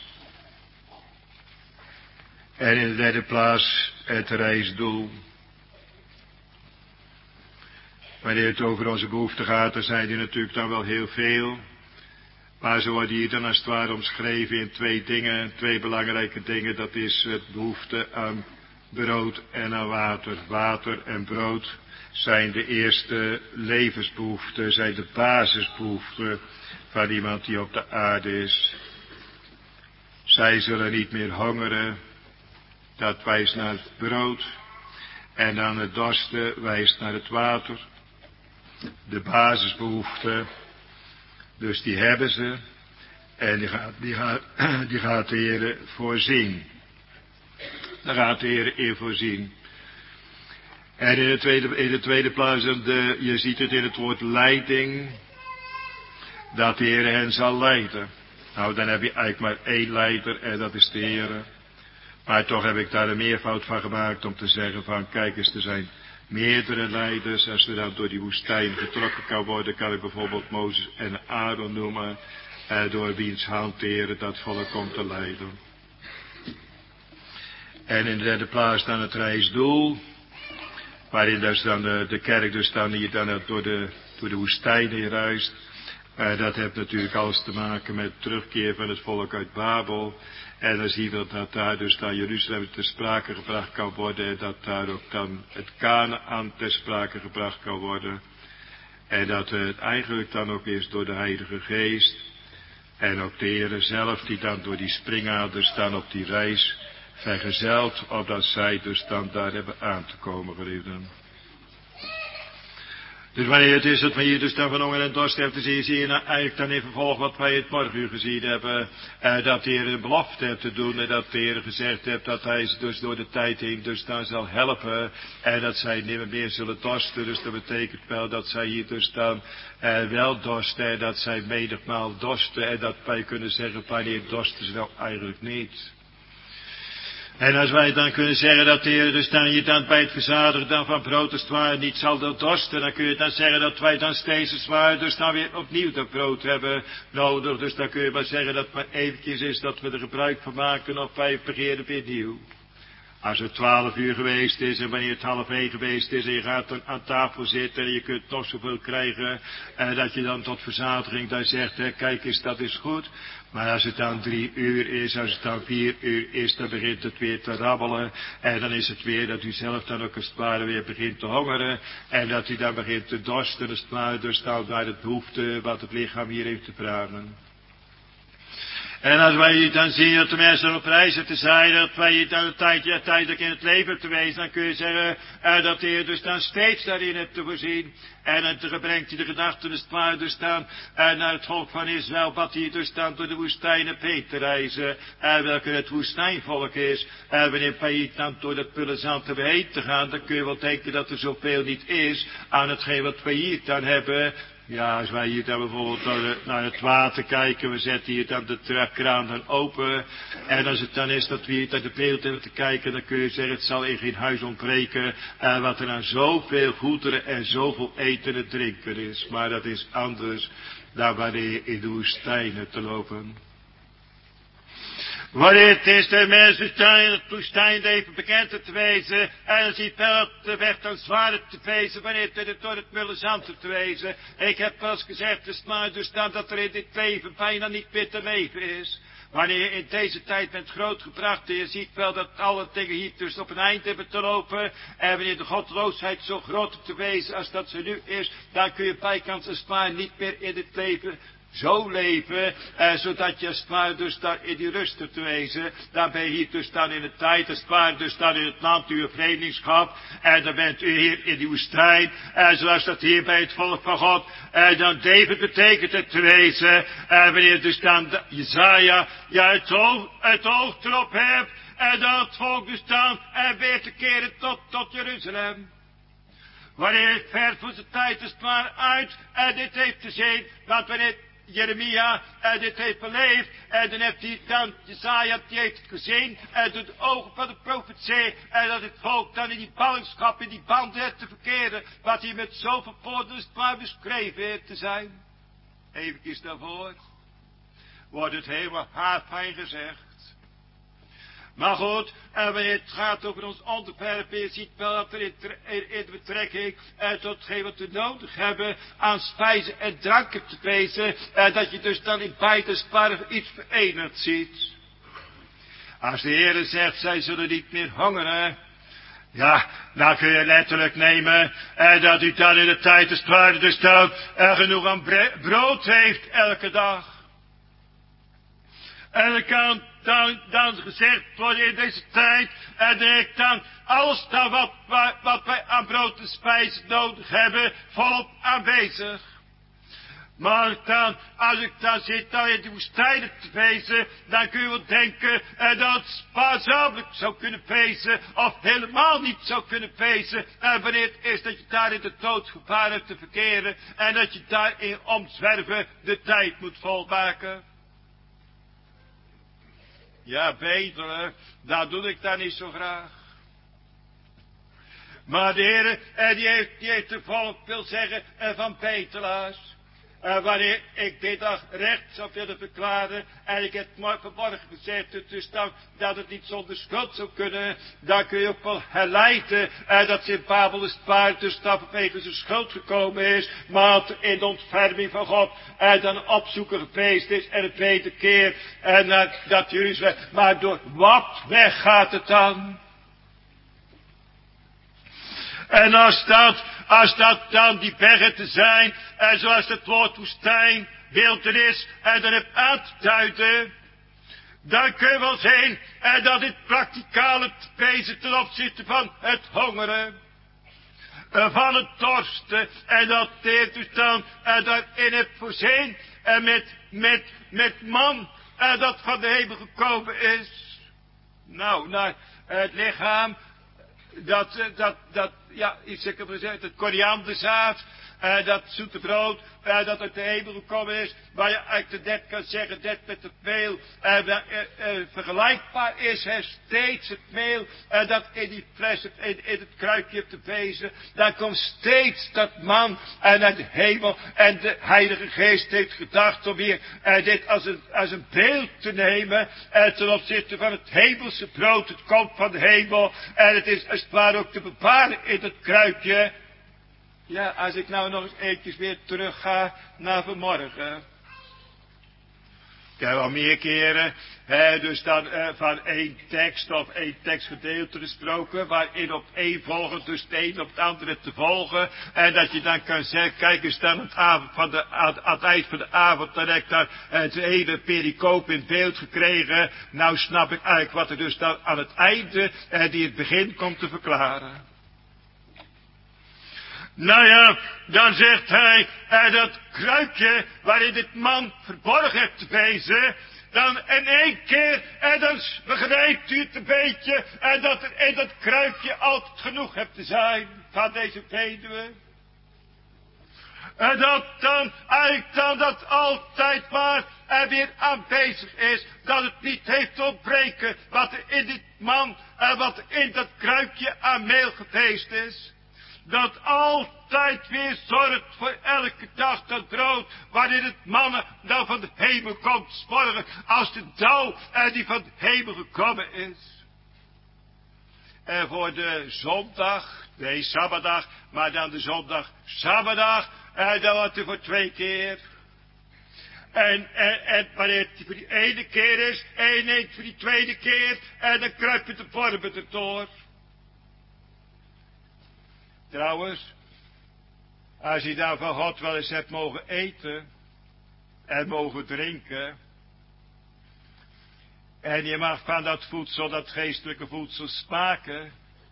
En in de derde plaats het reisdoel. Wanneer het over onze behoeften gaat, dan zijn die natuurlijk dan wel heel veel. Maar ze worden hier dan als het ware omschreven in twee dingen, twee belangrijke dingen. Dat is het behoefte aan brood en aan water. Water en brood zijn de eerste levensbehoeften, zijn de basisbehoeften van iemand die op de aarde is. Zij zullen niet meer hongeren, dat wijst naar het brood. En dan het dorsten wijst naar het water. De basisbehoeften, dus die hebben ze. En die gaat, die gaat, die gaat de Heer voorzien. Daar gaat de Heer in voorzien. En in de tweede, in de tweede plaats, de, je ziet het in het woord leiding, dat de Heer hen zal leiden. Nou, dan heb je eigenlijk maar één leider en dat is de Heer. Maar toch heb ik daar een meervoud van gemaakt om te zeggen van, kijk eens, er zijn meerdere leiders. Als er dan door die woestijn getrokken kan worden, kan ik bijvoorbeeld Mozes en Aaron noemen, eh, door wiens hand de Heer dat volk komt te leiden. En in de derde plaats dan het reisdoel, waarin dus dan de, de kerk dus dan hier dan door de, door de woestijn heen reist. Uh, dat heeft natuurlijk alles te maken met terugkeer van het volk uit Babel. En dan zien we dat daar dus dan Jeruzalem ter sprake gebracht kan worden. En dat daar ook dan het Kanaan ter sprake gebracht kan worden. En dat het eigenlijk dan ook is door de Heilige Geest. En ook de Heer zelf die dan door die springaders dan op die reis vergezeld. Opdat zij dus dan daar hebben aan te komen, geliefden. Dus wanneer het is dat we hier dus dan van honger en dorst hebben, zie je, zie je nou eigenlijk dan even volgen wat wij het morgen gezien hebben. Eh, dat de Heer een belofte heeft te doen en dat de Heer gezegd heeft dat hij ze dus door de tijd heen dus dan zal helpen. En dat zij niet meer zullen dorsten. Dus dat betekent wel dat zij hier dus dan eh, wel dorsten en dat zij menigmaal dorsten. En dat wij kunnen zeggen, wanneer dorsten ze nou eigenlijk niet. En als wij dan kunnen zeggen dat de Heer dus dan je dan bij het verzadigen dan van brood als het ware niet zal dorsten, dan kun je dan zeggen dat wij dan steeds als het ware dus dan weer opnieuw dat brood hebben nodig. Dus dan kun je maar zeggen dat het maar eventjes is dat we er gebruik van maken of wij beginnen weer nieuw. Als het twaalf uur geweest is en wanneer het half één geweest is en je gaat dan aan tafel zitten en je kunt nog zoveel krijgen en dat je dan tot verzadiging daar zegt, hè, kijk eens, dat is goed. Maar als het dan drie uur is, als het dan vier uur is, dan begint het weer te rabbelen. En dan is het weer dat u zelf dan ook als het ware weer begint te hongeren. En dat u dan begint te dorsten, als het ware dus dan naar het behoefte wat het lichaam hier heeft te vragen. En als wij hier dan zien dat de mensen op reizen te zijn, dat wij hier dan een tijdje tijdelijk in het leven te wezen, dan kun je zeggen uh, dat de Heer dus dan steeds daarin hebt te voorzien. En dan brengt hij de gedachten dus waar dus dan uh, naar het volk van Israël, wat hij dus dan door de woestijn op heen te reizen, uh, welke het woestijnvolk is. Uh, wanneer wij hier dan door dat pullenzand hebben heen te gaan, dan kun je wel denken dat er zoveel niet is aan hetgeen wat wij hier dan hebben. Ja, als wij hier dan bijvoorbeeld naar, naar het water kijken, we zetten hier dan de kraan dan open. En als het dan is dat we hier naar de beeld hebben te kijken, dan kun je zeggen, het zal in geen huis ontbreken. Uh, wat er aan zoveel goederen en zoveel eten en drinken is. Maar dat is anders dan wanneer in de woestijnen te lopen. Wanneer het is de mensen in het woestijn even bekend te wezen. En dan ziet wel op de weg dan zwaarder te wezen. Wanneer het door het mullenzand te wezen. Ik heb wel eens gezegd, dus maar dus dan dat er in dit leven bijna niet meer te leven is. Wanneer je in deze tijd bent grootgebracht en je ziet wel dat alle dingen hier dus op een eind hebben te lopen. En wanneer de godloosheid zo groot te wezen als dat ze nu is. Dan kun je bijkans als het ware niet meer in dit leven zo leven, eh, zodat je als het ware dus daar in die rust te wezen. Dan ben je hier dus dan in de tijd, als het ware dus dan in het land uw vreemdelingschap. En dan bent u hier in die woestijn, eh, zoals dat hier bij het volk van God. En dan David betekent het te wezen. En wanneer dus dan de, Jezaja, ja het oog, het oog erop hebt. En dan het volk dus dan en weer te keren tot, tot Jeruzalem. Wanneer het ver voor zijn tijd als het ware uit en dit heeft gezien, want wanneer Jeremia en dit heeft beleefd, en dan heeft hij dan, Jezaja, die heeft het gezien, en door de ogen van de profetie, en dat het volk dan in die ballingschap, in die band heeft te verkeren, wat hij met zoveel woorden als het ware beschreven heeft te zijn. Even daarvoor wordt het helemaal haarfijn gezegd. Maar goed, en wanneer het gaat over ons onderwerp, je ziet wel dat er in, in, in betrekking eh, tot hetgeen wat we nodig hebben aan spijzen en dranken te wezen, eh, dat je dus dan in beide sparren iets verenigd ziet. Als de Heer zegt, zij zullen niet meer hongeren, ja, dan kun je letterlijk nemen eh, dat u dan in de tijd des paarden dus dan eh, genoeg aan brood heeft elke dag. En dan kan dan, dan gezegd worden in deze tijd, en denk dan, alles dan wat, wat wij aan brood en spijs nodig hebben, volop aanwezig. Maar dan, als ik dan zit dan in de woestijnen te wezen, dan kun je wel denken eh, dat het spaarzamelijk zou kunnen wezen, of helemaal niet zou kunnen wezen, en wanneer het is dat je daar in de doodsgevaar hebt te verkeren, en dat je daarin omzwerven de tijd moet volmaken. Ja, bedelen, dat doe ik dan niet zo graag. Maar de Heer, eh, die heeft, die heeft de volk, wil zeggen, eh, van bedelaars. Uh, wanneer ik dit dag recht zou willen verklaren, en ik heb het mooi vanmorgen gezegd, dus dan, dat het niet zonder schuld zou kunnen, dan kun je ook wel herleiden, uh, dat ze in Babel is paard, dus dat vanwege zijn schuld gekomen is, maar in de ontferming van God, uh, dan opzoeken geweest is, en het tweede keer, en uh, dat Jeruzalem, maar door wat weg gaat het dan? En als dat, als dat dan die bergen te zijn, en zoals het woord woestijn, wildernis, en dan heb aan te duiden, dan kun je wel zien, en dat dit praktikale wezen ten opzichte van het hongeren, van het dorsten, en dat dit dus dan, en daarin hebt voorzien, en met, met, met man, en dat van de hemel gekomen is. Nou, naar het lichaam, Dat, dat, dat, ja, iets ik heb gezegd, het korianderzaad, uh, dat zoete brood, uh, dat uit de hemel gekomen is, waar je uit de net kan zeggen, dat met het meel, uh, uh, uh, vergelijkbaar is, hè, steeds het meel, uh, dat in die fles, in, in het kruikje hebt te wezen, daar komt steeds dat man uh, naar de hemel, en de Heilige Geest heeft gedacht om hier uh, dit als een, als een beeld te nemen, uh, ten opzichte van het hemelse brood, het komt van de hemel, en het is als het ware ook te bepalen in het kruikje. Ja, als ik nou nog eens eventjes weer terug ga naar vanmorgen. Ik heb al meer keren, hè, dus dan uh, van één tekst of één tekstgedeelte gesproken, waarin op één volgend, dus het een op het andere te volgen, en dat je dan kan zeggen, kijk eens dan het avond van de, aan, aan het eind van de avond, dan heb ik dan het hele pericoop in beeld gekregen, nou snap ik eigenlijk wat er dus dan aan het einde, uh, die het begin komt te verklaren. Nou ja, dan zegt hij, eh, dat kruikje waarin dit man verborgen heeft te wezen, dan in één keer, en dan begrijpt u het een beetje, en dat er in dat kruikje altijd genoeg hebt te zijn van deze weduwe. En dat dan, eigenlijk dan dat altijd maar er weer aanwezig is, dat het niet heeft te ontbreken wat er in dit man, en wat er in dat kruikje aan meel geweest is. Dat altijd weer zorgt voor elke dag dat brood, waarin het mannen dan van de hemel komt, 's morgen, als de dauw en die van de hemel gekomen is. En voor de zondag, nee, sabbatdag, maar dan de zondag, sabbatdag, en dan wordt er voor twee keer. En, en, en wanneer het voor die ene keer is, en één voor die tweede keer, en dan kruipt het de vormen erdoor. Trouwens, als je dan van God wel eens hebt mogen eten en mogen drinken, en je mag van dat voedsel, dat geestelijke voedsel smaken,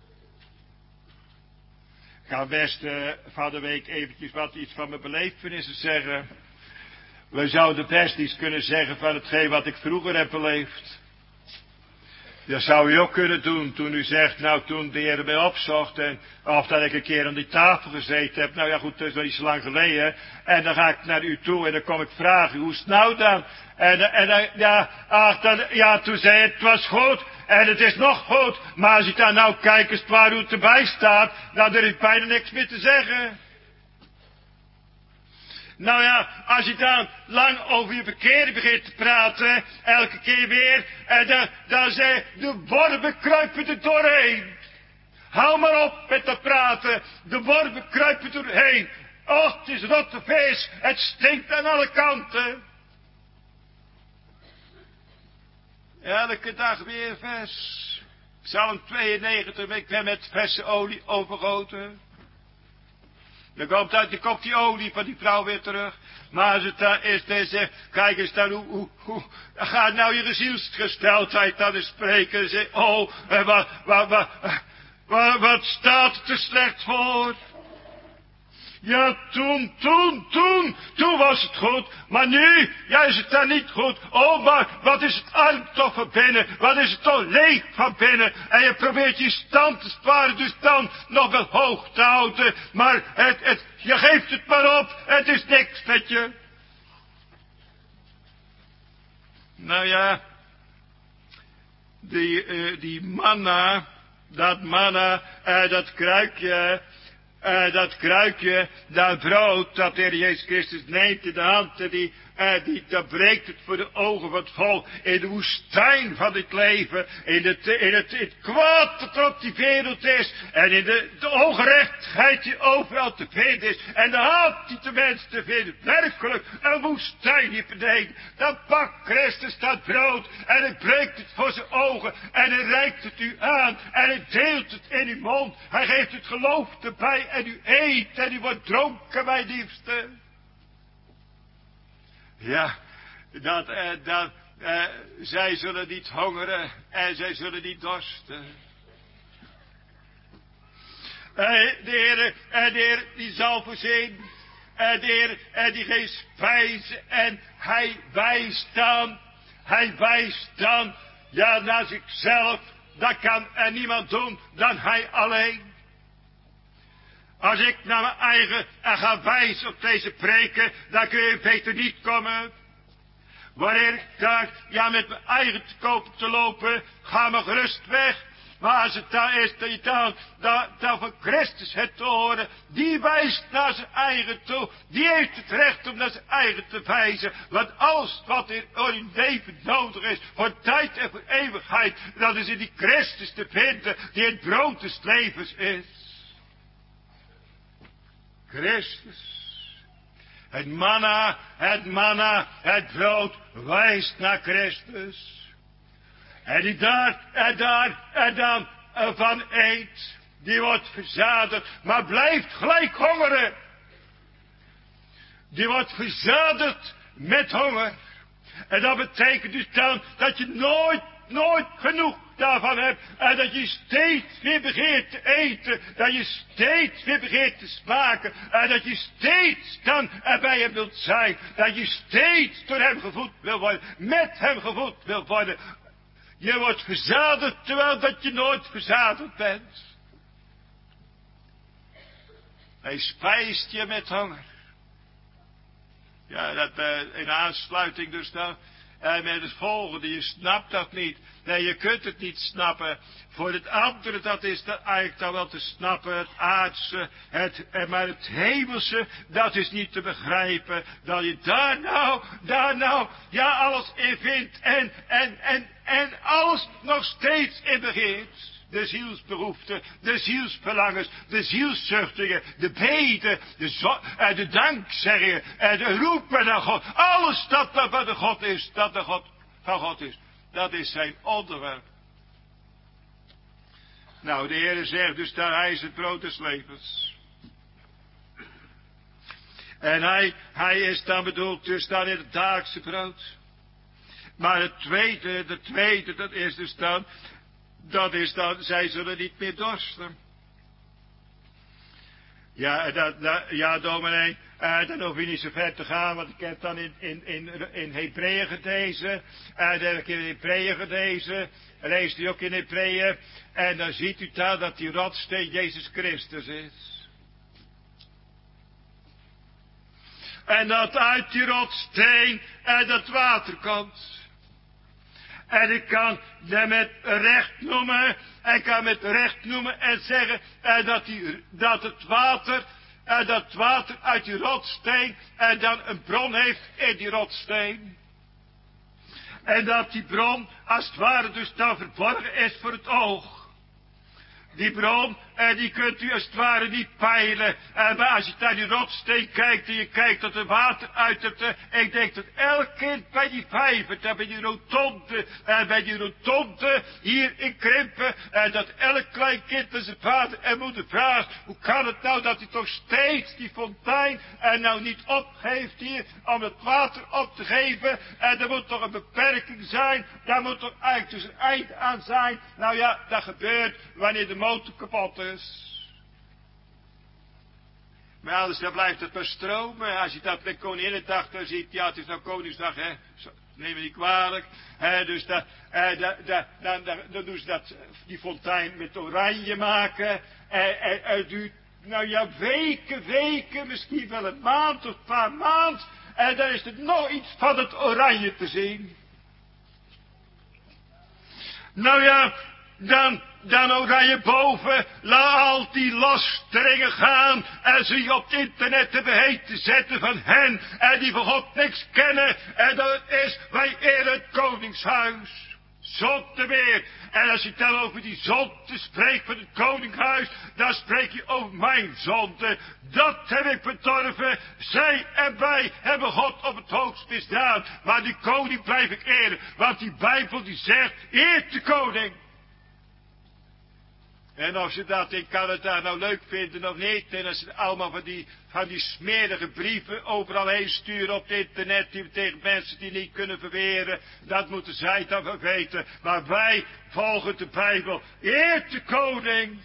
ik ga best uh, van de week eventjes wat iets van mijn belevenissen zeggen. We zouden best iets kunnen zeggen van hetgeen wat ik vroeger heb beleefd. Dat zou u ook kunnen doen toen u zegt, nou toen de Heer mij opzocht en of dat ik een keer aan die tafel gezeten heb. Nou ja goed, dat is nog niet zo lang geleden. En dan ga ik naar u toe en dan kom ik vragen, hoe is het nou dan? En, en dan, ja, ach, dan, ja, toen zei het, het was goed en het is nog goed. Maar als ik daar nou kijk eens waar hoe het erbij staat, dan durf ik bijna niks meer te zeggen. Nou ja, als je dan lang over je verkeerde begint te praten, elke keer weer, en dan, dan zei de wormen kruipen er doorheen. Hou maar op met dat praten, de wormen kruipen er doorheen. Och, het is rotte vis, het stinkt aan alle kanten. Elke dag weer vers. Psalm tweeënnegentig, ik ben met verse olie overgoten. Dan komt uit de kop die olie van die vrouw weer terug. Maar als het daar is, dan zegt, kijk eens dan, hoe, hoe, hoe, gaat nou je zielsgesteldheid dan eens spreken. En zegt, oh, wat, wat, wat, wat, wat staat het er slecht voor? Ja, toen, toen, toen, toen was het goed, maar nu, ja, is het dan niet goed. Oh, maar wat is het arm toch van binnen, wat is het toch leeg van binnen. En je probeert je stand te sparen, dus dan nog wel hoog te houden. Maar het, het, je geeft het maar op, het is niks met je. Nou ja, die, uh, die manna, dat manna, uh, dat kruikje... Uh, dat kruikje, dat brood, dat de Heer Jezus Christus neemt in de hand, en die, uh, die, dat breekt het voor de ogen van het volk, in de woestijn van dit leven, in het, in het, in het kwaad dat er op die wereld is, en in de, de ongerechtigheid die overal te vinden is, en de haat die de mensen te vinden, werkelijk een woestijn hier beneden. Dan pakt Christus dat brood, en hij breekt het voor zijn ogen, en hij reikt het u aan, en hij deelt het in uw mond, hij geeft het geloof erbij, en u eet en u wordt dronken, mijn liefste. Ja, dat, eh, dat, eh, zij zullen niet hongeren en zij zullen niet dorsten. Eh, de Heer, en de Heer die zal voorzien, en de Heer, en die geeft spijzen, en hij wijst dan, hij wijst dan, ja, naar zichzelf, dat kan er niemand doen dan hij alleen. Als ik naar mijn eigen en ga wijzen op deze preken, dan kun je beter niet komen. Wanneer ik daar, ja, met mijn eigen te koop te lopen, ga me gerust weg. Maar als het daar is, dat je dan, dan, dan van Christus het te horen, die wijst naar zijn eigen toe. Die heeft het recht om naar zijn eigen te wijzen. Want alles wat in uw leven nodig is, voor tijd en voor eeuwigheid, dat is in die Christus te vinden, die het brood des levens is. Christus. Het manna, het manna, het brood wijst naar Christus. En die daar, en daar, en dan van eet, die wordt verzadigd, maar blijft gelijk hongeren. Die wordt verzadigd met honger. En dat betekent dus dan dat je nooit, nooit genoeg daarvan hebt. En dat je steeds weer begeert te eten. Dat je steeds weer begeert te smaken. En dat je steeds dan bij hem wilt zijn. Dat je steeds door hem gevoed wil worden. Met hem gevoed wil worden. Je wordt verzadigd terwijl dat je nooit verzadigd bent. Hij spijst je met honger. Ja, dat uh, in aansluiting dus dan. En met het volgende, je snapt dat niet. Nee, je kunt het niet snappen. Voor het andere, dat is dat eigenlijk dan wel te snappen. Het aardse, het, maar het hemelse, dat is niet te begrijpen. Dat je daar nou, daar nou, ja, alles in vindt. En, en, en, en alles nog steeds in begeert. De zielsbehoeften, de zielsverlangens, de zielszuchtingen, de beden, de, zo, en de dankzeggingen, en de roepen naar God. Alles dat dat van de God is, dat de God van God is. Dat is zijn onderwerp. Nou, de Heer zegt dus dat hij is het brood des levens. En hij, hij is dan bedoeld dus dan in het dagelijkse brood. Maar het tweede, de tweede, dat is dus dan, dat is dan, zij zullen niet meer dorsten. Ja, dat, dat, ja dominee, uh, dan hoef je niet zo ver te gaan, want ik heb dan in, in, in, in Hebreeën gelezen, uh, dan heb ik in Hebreeën gelezen, leest u ook in Hebreeën, en dan ziet u daar dat die rotsteen Jezus Christus is. En dat uit die rotsteen uh, dat water komt. En ik kan dat met recht noemen, ik kan met recht noemen en zeggen eh, dat, die, dat het water, En dat water uit die rotssteen. En dan een bron heeft in die rotssteen. En dat die bron als het ware dus dan verborgen is voor het oog. Die bron, en die kunt u als het ware niet peilen. En maar als je naar die rotsteen kijkt en je kijkt dat er water uit hebt. En ik denk dat elk kind bij die vijver, daar bij die rotonde, en bij die rotonde hier in Krimpen. En dat elk klein kind met zijn vader en moeder vraagt. Hoe kan het nou dat hij toch steeds die fontein en nou niet opgeeft hier om het water op te geven. En er moet toch een beperking zijn. Daar moet toch eigenlijk dus een eind aan zijn. Nou ja, dat gebeurt wanneer de motor kapot is. Maar anders dan blijft het maar stromen. Als je dat met Koninginnedag dan ziet. Ja, het is nou Koningsdag, hè. Neem me niet kwalijk. Hè, dus dat, eh, da, da, dan, dan, dan doen ze dat, die fontein met oranje maken. En, en, en het duurt, nou ja, weken, weken, misschien wel een maand of een paar maanden. En dan is er nog iets van het oranje te zien. Nou ja, dan, dan oranje boven, laat al die lasteringen gaan en ze je op het internet te beheten zetten van hen en die van God niks kennen en dat is wij eren het koningshuis. Zonde weer. En als je dan over die zonde spreekt van het koningshuis, dan spreek je over mijn zonde. Dat heb ik bedorven. Zij en wij hebben God op het hoogst misdaan. Maar die koning blijf ik eren, want die Bijbel die zegt, eert de koning. En of ze dat in Canada nou leuk vinden of niet. En als ze allemaal van die, van die smerige brieven overal heen sturen op het internet. Die tegen mensen die niet kunnen verweren. Dat moeten zij dan wel weten. Maar wij volgen de Bijbel. Eert de koning.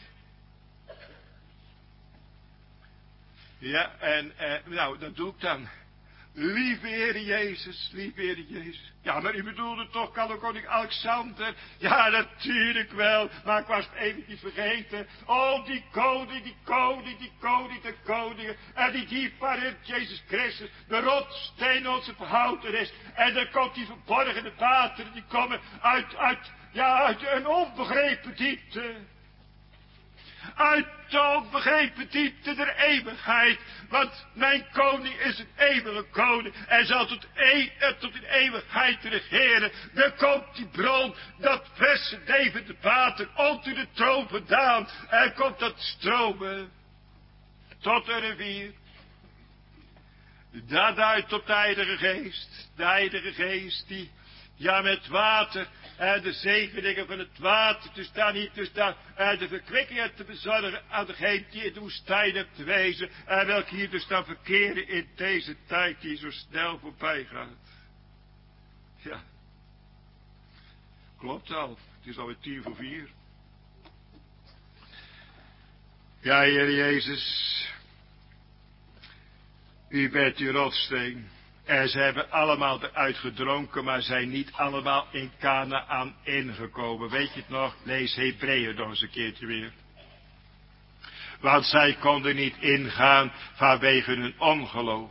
Ja, en eh, nou, dat doe ik dan. Lieve Heer Jezus, lieve Heer Jezus. Ja, maar u bedoelde toch koning Alexander? Ja, natuurlijk wel, maar ik was het eventjes vergeten. Oh, die koning, die koning, die koning, de koning. En die diep waarin Jezus Christus, de rotsteen onze verhoudenis. En dan komt die verborgene wateren, die komen uit, uit, ja, uit een onbegrepen diepte. Uit de onbegrepen diepte der eeuwigheid. Want mijn koning is een eeuwige koning. En zal tot, e tot in eeuwigheid regeren. Dan komt die bron, dat verse levende water, onder de troon vandaan. En komt dat stromen. Tot een rivier. Dat duidt op de Heilige Geest. De Heilige Geest die, ja, met water. En de zegeningen van het water, dus daar niet, dus daar, en de verkwikkingen te bezorgen aan degene die in de woestijn hebt te wezen, en welke hier dus dan verkeren in deze tijd die zo snel voorbij gaat. Ja, klopt al, het is alweer tien voor vier. Ja, Heer Jezus, u bent die rotsteen. En ze hebben allemaal eruit gedronken, maar zijn niet allemaal in Kanaan ingekomen. Weet je het nog? Lees Hebreeën nog eens een keertje weer. Want zij konden niet ingaan vanwege hun ongeloof.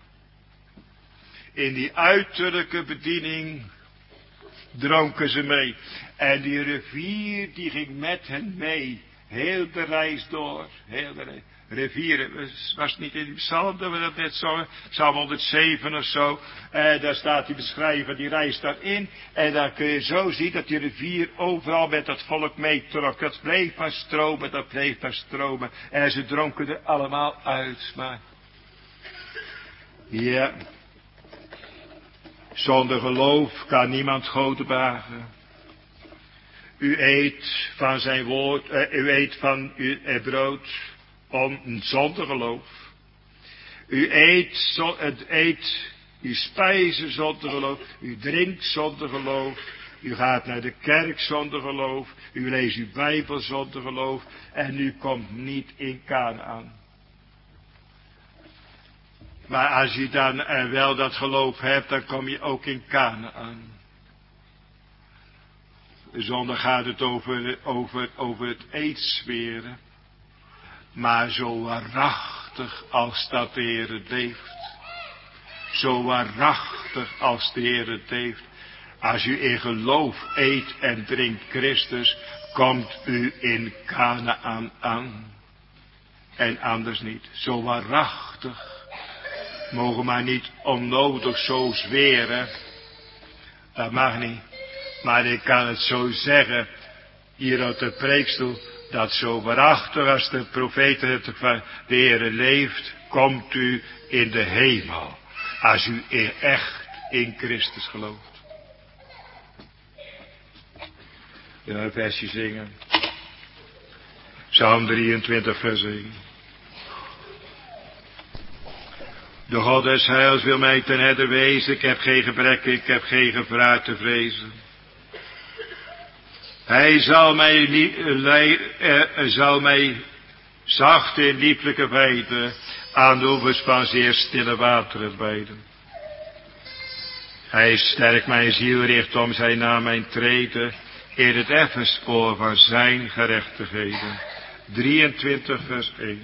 In die uiterlijke bediening dronken ze mee. En die rivier die ging met hen mee. Heel de reis door. Heel de reis. Rivieren, was het niet in die psalm dat we dat net zongen? Psalm honderdzeven of zo. En daar staat die beschrijver, die reis daarin. En daar kun je zo zien dat die rivier overal met dat volk meetrok. Dat bleef maar stromen, dat bleef maar stromen. En ze dronken er allemaal uit. Maar, ja, zonder geloof kan niemand God behagen. U eet van zijn woord, uh, u eet van uw uh, brood. Om zonder geloof. U eet, zo, het eet uw spijzen zonder geloof. U drinkt zonder geloof. U gaat naar de kerk zonder geloof. U leest uw Bijbel zonder geloof. En u komt niet in Kanaan. Maar als je dan uh, wel dat geloof hebt, dan kom je ook in Kanaan. Zonder gaat het over, over, over het eetsferen. Maar zo waarachtig als dat de Heer het heeft. Zo waarachtig als de Heer het heeft. Als u in geloof eet en drinkt Christus, komt u in Kanaan aan. en anders niet. Zo waarachtig. Mogen maar niet onnodig zo zweren. Dat mag niet. Maar ik kan het zo zeggen, hier op de preekstoel, dat zo waarachtig als de profeten het van de Heere leeft, komt u in de hemel. Als u echt in Christus gelooft. Ja, een versje zingen. Psalm drieëntwintig vers één. De God des heils wil mij ten herder wezen. Ik heb geen gebrek, ik heb geen gevaar te vrezen. Hij zal mij, uh, zal mij zacht in lieflijke weiden aan de oevers van zeer stille wateren beiden. Hij sterkt mijn ziel, richt om zijn naam mijn treden in het effen spoor van zijn gerechtigheden. drieëntwintig vers één.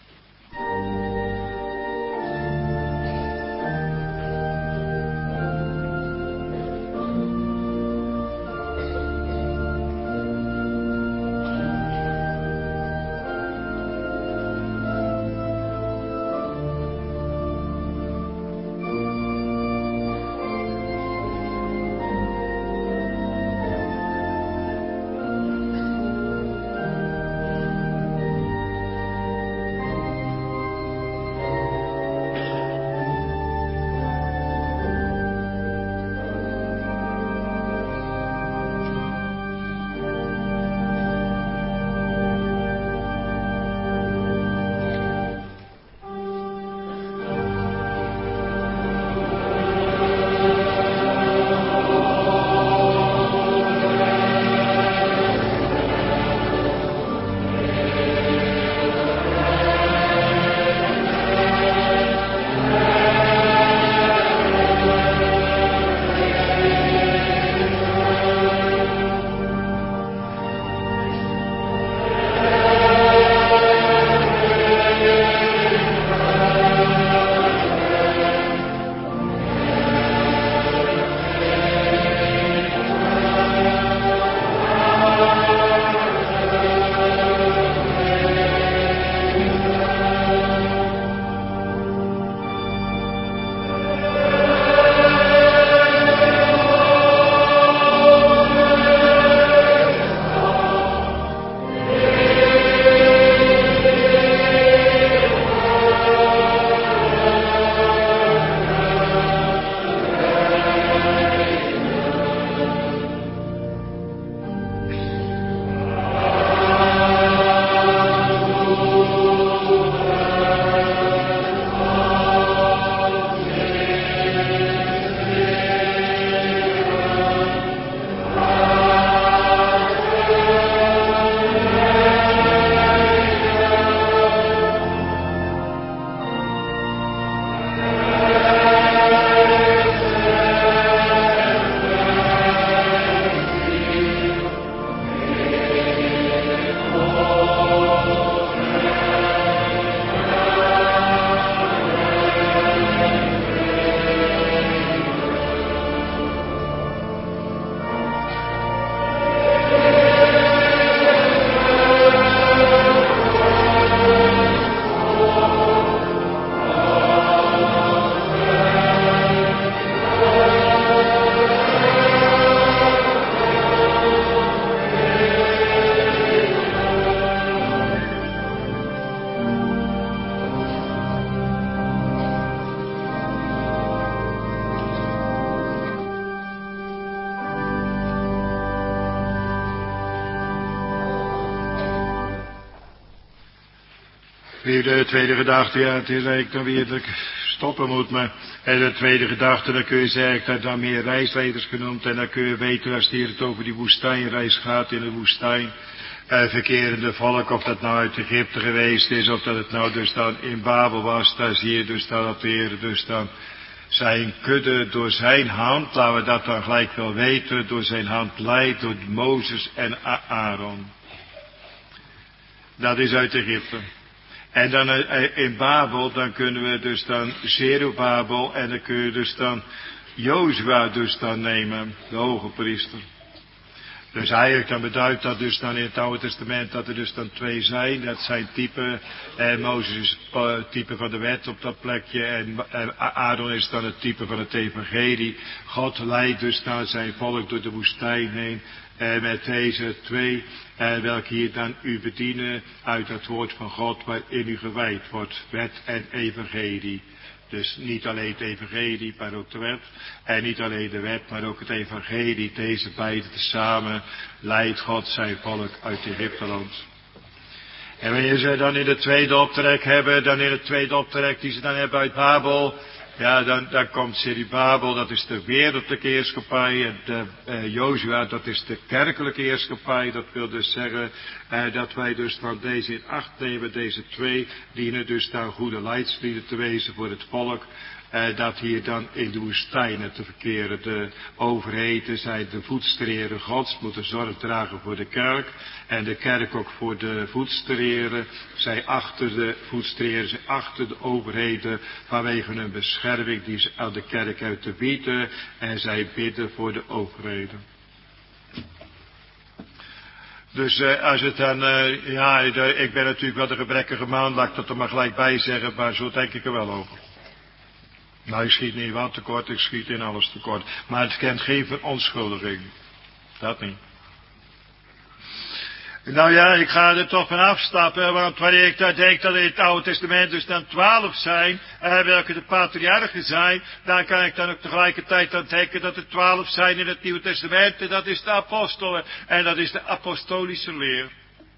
Weer de tweede gedachte, ja, het is eigenlijk dan weer dat ik stoppen moet, maar en de tweede gedachte, dan kun je zeggen, dat dan meer reisleiders genoemd, en dan kun je weten, als hier het over die woestijnreis gaat in de woestijn, eh, verkerende volk, of dat nou uit Egypte geweest is, of dat het nou dus dan in Babel was, daar zie je dus dan dat de Heer dus dan zijn kudde door zijn hand, laten we dat dan gelijk wel weten, door zijn hand leidt, door Mozes en Aaron. Dat is uit Egypte. En dan in Babel, dan kunnen we dus dan Zerubabel en dan kun je dus dan Jozua dus dan nemen, de hoge priester. Dus eigenlijk dan beduidt dat dus dan in het Oude Testament dat er dus dan twee zijn. Dat zijn typen. En Mozes is het type van de wet op dat plekje. En, en Aaron is dan het type van het evangelie. God leidt dus dan zijn volk door de woestijn heen. En met deze twee, eh, welke hier dan u bedienen uit het woord van God waarin u gewijd wordt. Wet en evangelie. Dus niet alleen het evangelie, maar ook de wet. En niet alleen de wet, maar ook het evangelie. Deze beide tezamen leidt God zijn volk uit Egypteland. En wanneer ze dan in de tweede optrek hebben, dan in de tweede optrek die ze dan hebben uit Babel. Ja, dan, dan komt Zerubabel, dat is de wereldlijke heerschappij. En de, uh, Jozua, dat is de kerkelijke heerschappij. Dat wil dus zeggen uh, dat wij dus van deze in acht nemen. Deze twee dienen dus dan goede leidslieden te wezen voor het volk. Uh, dat hier dan in de woestijnen te verkeren. De overheden zijn de voedsterheren Gods, moeten zorg dragen voor de kerk. En de kerk ook voor de voedsterheren. Zij achter de voedsterheren, zij achter de overheden vanwege hun bescherming die ze aan de kerk uit te bieden. En zij bidden voor de overheden. Dus uh, als het dan, uh, ja, ik ben natuurlijk wel de gebrekkige man, laat ik dat er maar gelijk bij zeggen, maar zo denk ik er wel over. Nou, ik schiet niet wat tekort, ik schiet in alles tekort. Maar het kent geen verontschuldiging. Dat niet. Nou ja, ik ga er toch van afstappen, want wanneer ik daar denk dat in het Oude Testament dus dan twaalf zijn, eh, welke de patriarchen zijn, dan kan ik dan ook tegelijkertijd aan denken dat er twaalf zijn in het Nieuwe Testament, en dat is de apostelen, en dat is de apostolische leer.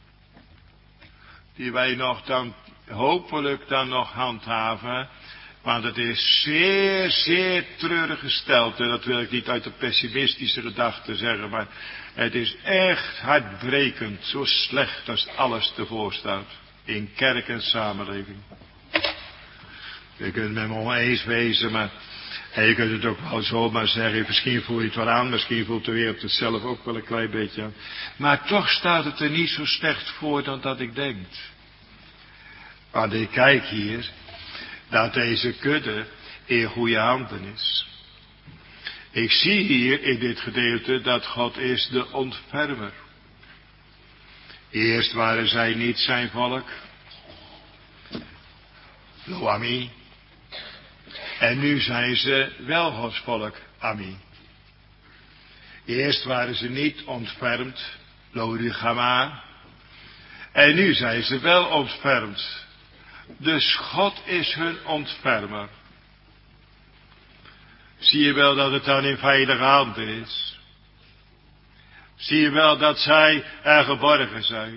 Die wij nog dan, hopelijk dan nog handhaven. Want het is zeer, zeer treurig gesteld. En dat wil ik niet uit de pessimistische gedachte zeggen. Maar het is echt hartbrekend. Zo slecht als alles ervoor staat. In kerk en samenleving. Je kunt het met me oneens wezen. Maar en je kunt het ook wel zomaar zeggen. Misschien voel je het wel aan. Misschien voelt de wereld het zelf ook wel een klein beetje aan. Maar toch staat het er niet zo slecht voor dan dat ik denk. Want ik kijk hier. Dat deze kudde in goede handen is. Ik zie hier in dit gedeelte dat God is de ontfermer. Eerst waren zij niet zijn volk. Lo ami. En nu zijn ze wel Gods volk. Ami. Eerst waren ze niet ontfermd. Lo ruchama. En nu zijn ze wel ontfermd. Dus God is hun ontfermer. Zie je wel dat het dan in veilige handen is? Zie je wel dat zij er geborgen zijn?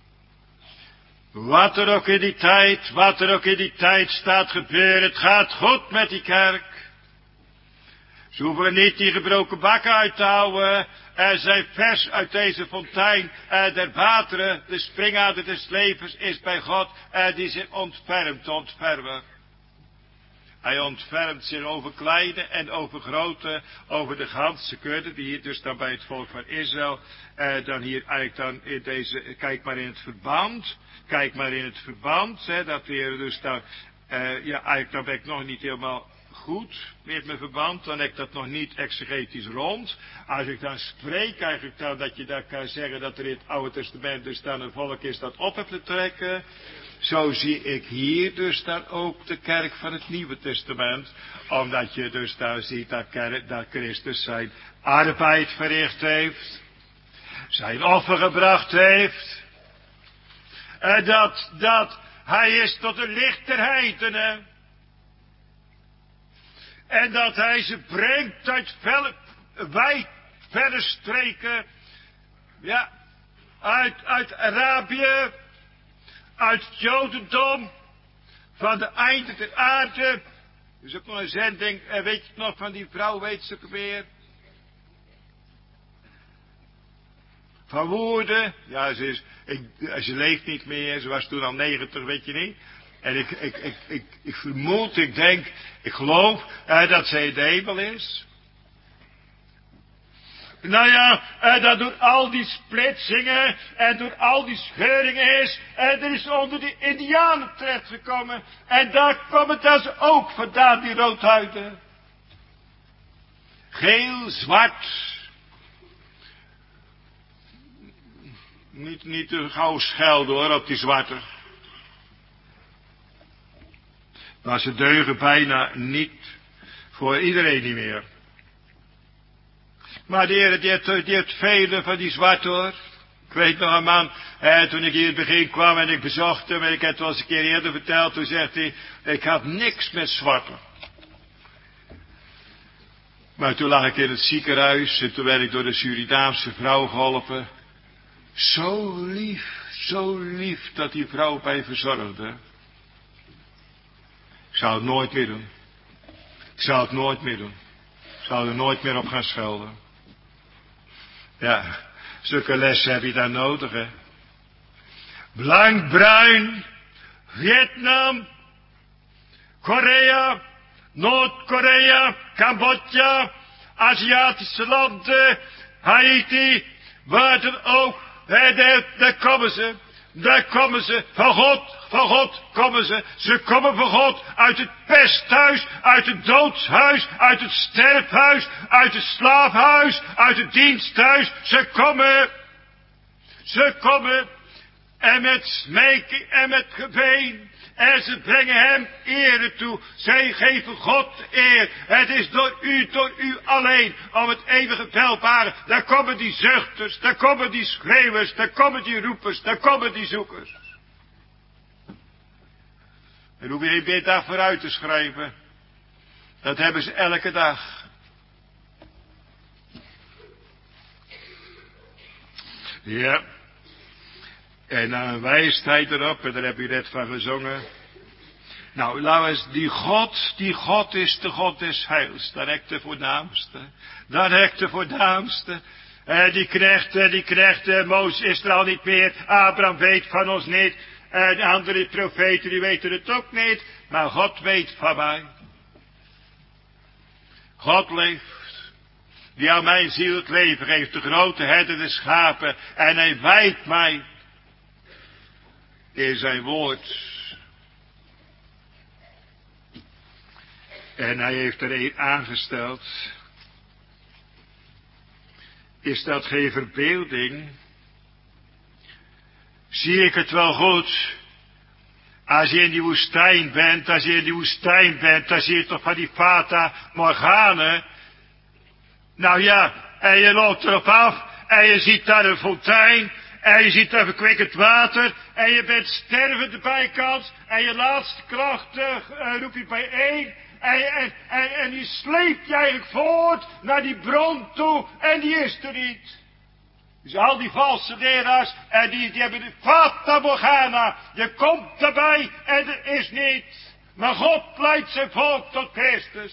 Wat er ook in die tijd, wat er ook in die tijd staat gebeuren, het gaat goed met die kerk. Ze hoeven niet die gebroken bakken uit te houden. Er zijn vers uit deze fontein er der wateren. De springader des levens is bij God. Er die zich ontfermt, ontfermen. Hij ontfermt zich over kleine en over grote. Over de ganse kudde. Die hier dus dan bij het volk van Israël. Eh, dan hier eigenlijk dan in deze. Kijk maar in het verband. Kijk maar in het verband. Hè, dat weer dus dan. Eh, ja, eigenlijk dan ben ik nog niet helemaal goed met mijn verband, dan heb ik dat nog niet exegetisch rond. Als ik dan spreek, eigenlijk dan dat je daar kan zeggen dat er in het Oude Testament dus dan een volk is dat op heeft te trekken. Zo zie ik hier dus dan ook de kerk van het Nieuwe Testament. Omdat je dus daar ziet dat, kerk, dat Christus zijn arbeid verricht heeft. Zijn offer gebracht heeft. En dat, dat hij is tot de licht der heidenen. En dat hij ze brengt uit fel, wijd verre streken. Ja, uit, uit Arabië. Uit het Jodendom. Van de einden der aarde. Er is ook nog een zending. En weet je nog van die vrouw, weet ze ook weer? Van Woerden. Ja, ze, is, ik, ze leeft niet meer. Ze was toen al negentig, weet je niet. En ik, ik, ik, ik, ik vermoed, ik denk, ik geloof eh, dat zij de hemel is. Nou ja, eh, dat door al die splitsingen en door al die scheuringen is. En er is onder de Indianen terechtgekomen. En daar komen dan ze ook vandaan, die roodhuiden. Geel, zwart. Niet, niet te gauw schelden hoor, op die zwarte. Maar ze deugen bijna niet voor iedereen niet meer. Maar de Heer, die heeft, die heeft vele van die zwarte hoor. Ik weet nog een man, eh, toen ik hier in het begin kwam en ik bezocht hem, en ik heb het wel eens een keer eerder verteld, toen zegt hij, ik had niks met zwarte. Maar toen lag ik in het ziekenhuis en toen werd ik door de Surinaamse vrouw geholpen. Zo lief, zo lief dat die vrouw mij verzorgde. Ik zou het nooit meer doen. Ik zou het nooit meer doen. Ik zou er nooit meer op gaan schelden. Ja, zulke lessen heb je daar nodig, hè. Blank, bruin, Vietnam, Korea, Noord-Korea, Cambodja, Aziatische landen, Haiti, waar dan ook. Hè, daar, daar komen ze. Daar komen ze. Van God, van God komen ze. Ze komen van God uit het pesthuis, uit het doodshuis, uit het sterfhuis, uit het slaafhuis, uit het diensthuis. Ze komen. Ze komen. En met smeken en met gebeen. En ze brengen hem ere toe. Zij geven God eer. Het is door u, door u alleen. Om het eeuwige welbare. Daar komen die zuchters. Daar komen die schreeuwers. Daar komen die roepers. Daar komen die zoekers. En hoef je een beetje dag vooruit te schrijven. Dat hebben ze elke dag. Ja. En dan een wijsheid erop, en daar heb je net van gezongen. Nou, laten we eens, die God, die God is de God des heils. Dat hekt de voornaamste. Dat hekt de voornaamste. En die knecht, die knecht, Mozes is er al niet meer. Abraham weet van ons niet. En de andere profeten, die weten het ook niet. Maar God weet van mij. God leeft. Die aan mijn ziel het leven geeft. De grote herder de schapen. En hij wijdt mij. In zijn woord. En hij heeft er een aangesteld. Is dat geen verbeelding? Zie ik het wel goed? Als je in die woestijn bent, als je in die woestijn bent, dan zie je toch van die Fata Morgane. Nou ja, en je loopt erop af, en je ziet daar een fontein. En je ziet daar verkwikkend water. En je bent stervende bijkans. En je laatste kracht uh, roep je bijeen. En, en, en, en die sleept je eigenlijk voort naar die bron toe. En die is er niet. Dus al die valse leraars. En die, die hebben de Fata Morgana. Je komt erbij en er is niet. Maar God leidt zijn volk tot Christus.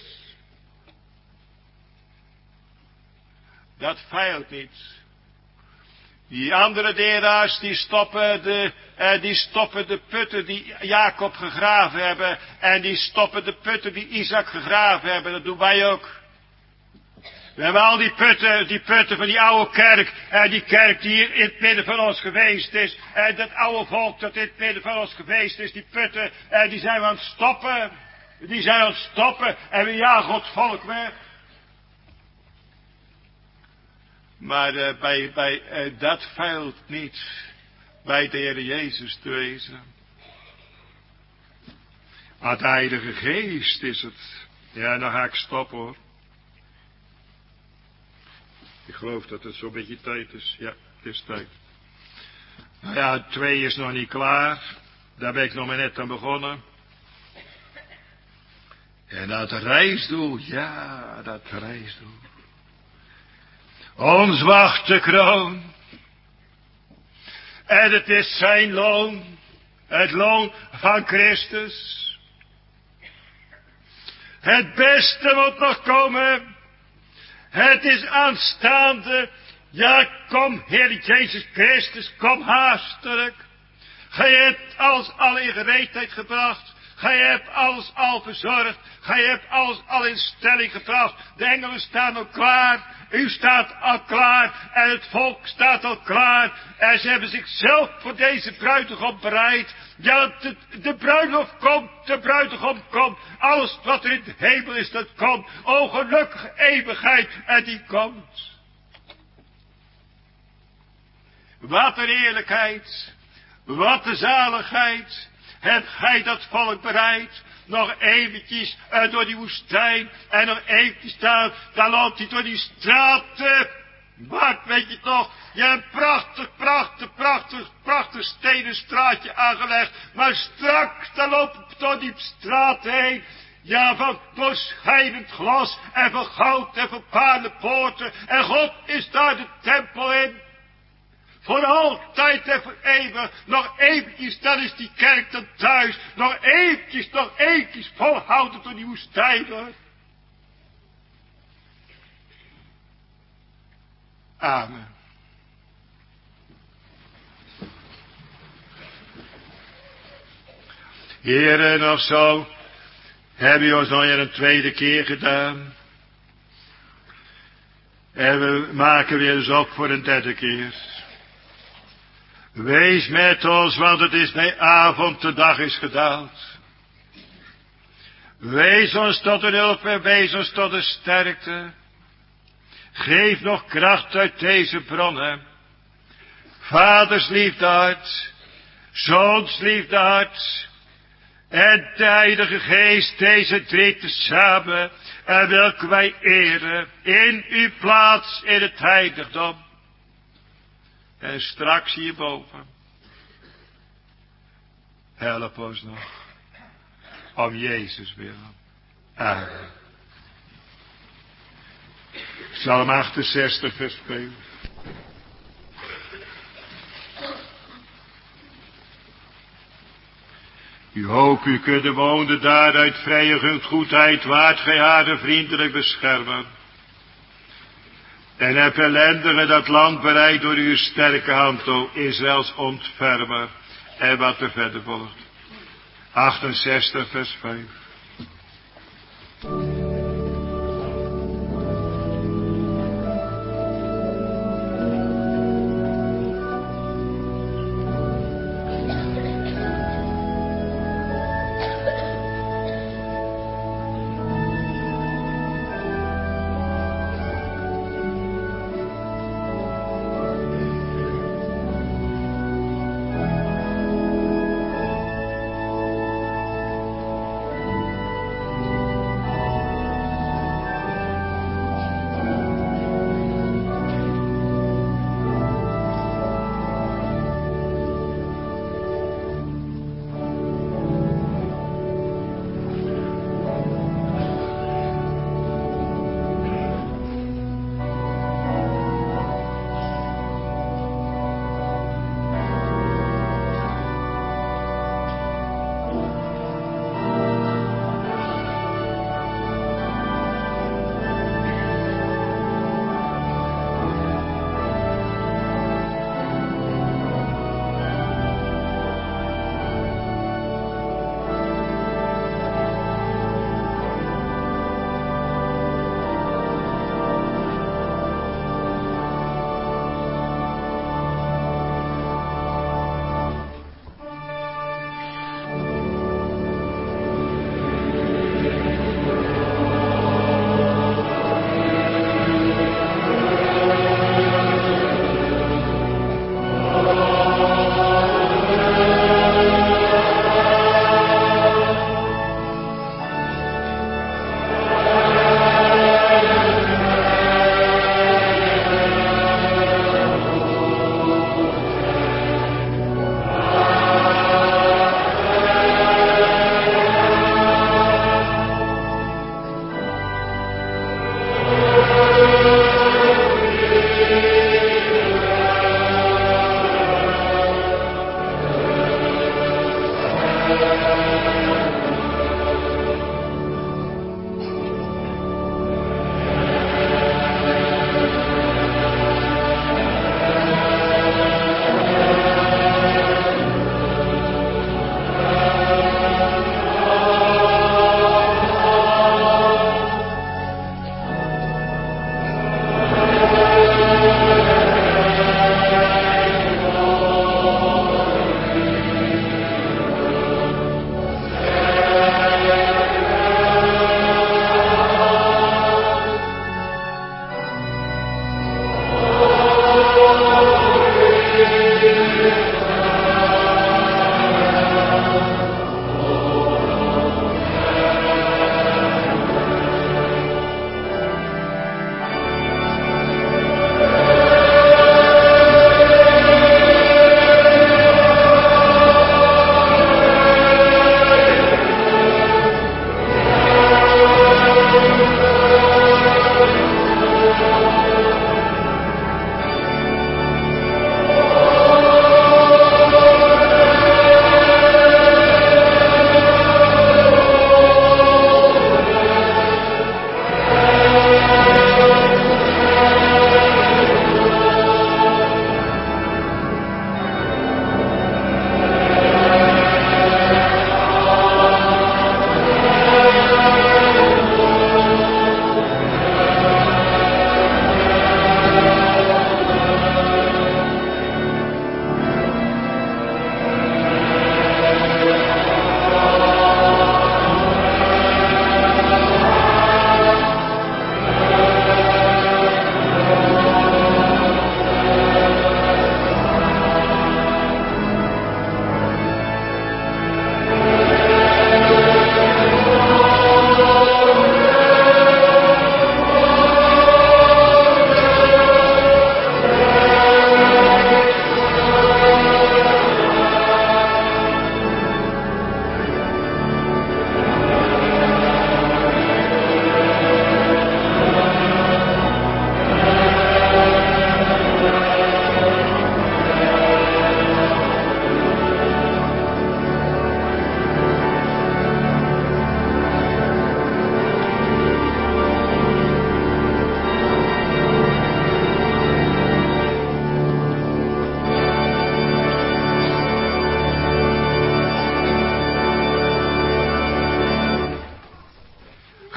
Dat feilt niet. Die andere leraars, die stoppen de, eh, die stoppen de putten die Jacob gegraven hebben. En die stoppen de putten die Isaac gegraven hebben. Dat doen wij ook. We hebben al die putten, die putten van die oude kerk. En die kerk die hier in het midden van ons geweest is. En dat oude volk dat in het midden van ons geweest is. Die putten, en die zijn we aan het stoppen. Die zijn aan het stoppen. En we jagen het volk weg. Maar uh, bij, bij uh, dat feilt niet bij de Heer Jezus te wezen. Maar de Heilige Geest is het. Ja, dan ga ik stoppen hoor. Ik geloof dat het zo'n beetje tijd is. Ja, het is tijd. Nou ja, twee is nog niet klaar. Daar ben ik nog maar net aan begonnen. En dat reisdoel, ja, dat reisdoel. Ons wacht de kroon. En het is zijn loon. Het loon van Christus. Het beste moet nog komen. Het is aanstaande. Ja, kom, Heer Jezus Christus, kom haastelijk. Gij hebt alles al in gereedheid gebracht. Gij hebt alles al verzorgd. Gij hebt alles al in stelling gebracht. De engelen staan al klaar. U staat al klaar. En het volk staat al klaar. En ze hebben zichzelf voor deze bruidegom bereid. Ja, de, de bruiloft komt. De bruidegom komt. Alles wat er in de hemel is, dat komt. O gelukkige eeuwigheid. En die komt. Wat een eerlijkheid. Wat een zaligheid. Hebt gij dat volk bereid? Nog eventjes uh, door die woestijn. En nog eventjes daar. Dan loopt hij door die straten. Wat weet je toch? Je hebt een prachtig, prachtig, prachtig, prachtig stenen straatje aangelegd. Maar straks dan loopt het door die straat heen. Ja, van doorschijnend glas en van goud en van paardenpoorten. En God is daar de tempel in. Voor altijd en voor eeuwig. Nog eventjes, dan is die kerk dan thuis. Nog eventjes, nog eventjes volhouden door die woestijn hoor. Amen. Heren, nog zo hebben we ons nog weer een tweede keer gedaan. En we maken weer eens op voor een derde keer. Wees met ons, want het is bij avond de dag is gedaald. Wees ons tot een hulp en wees ons tot een sterkte. Geef nog kracht uit deze bronnen. Vaders liefde hart, Zoons liefde hart en de Heilige Geest, deze drie tezamen, en welke wij eren in uw plaats in het heiligdom. En straks hierboven. Help ons nog. Om Jezus willen. Amen. Psalm achtenzestig vers twee. U ook, u kunt de woonde daar uit vrije goedheid waard gij haar vriendelijk beschermen. En heb ellendige dat land bereid door uw sterke hand, o Israëls ontfermer. En wat er verder volgt. achtenzestig vers vijf.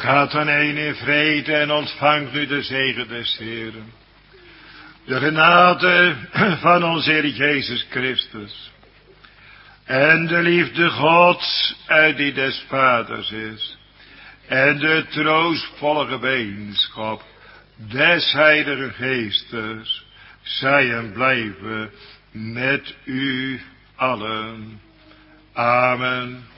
Gaat dan een in vrede en ontvangt nu de zegen des Heeren. De genade van onze Heer Jezus Christus. En de liefde Gods uit die des Vaders is. En de troostvolle gemeenschap des Heiligen Geestes. Zij en blijven met u allen. Amen.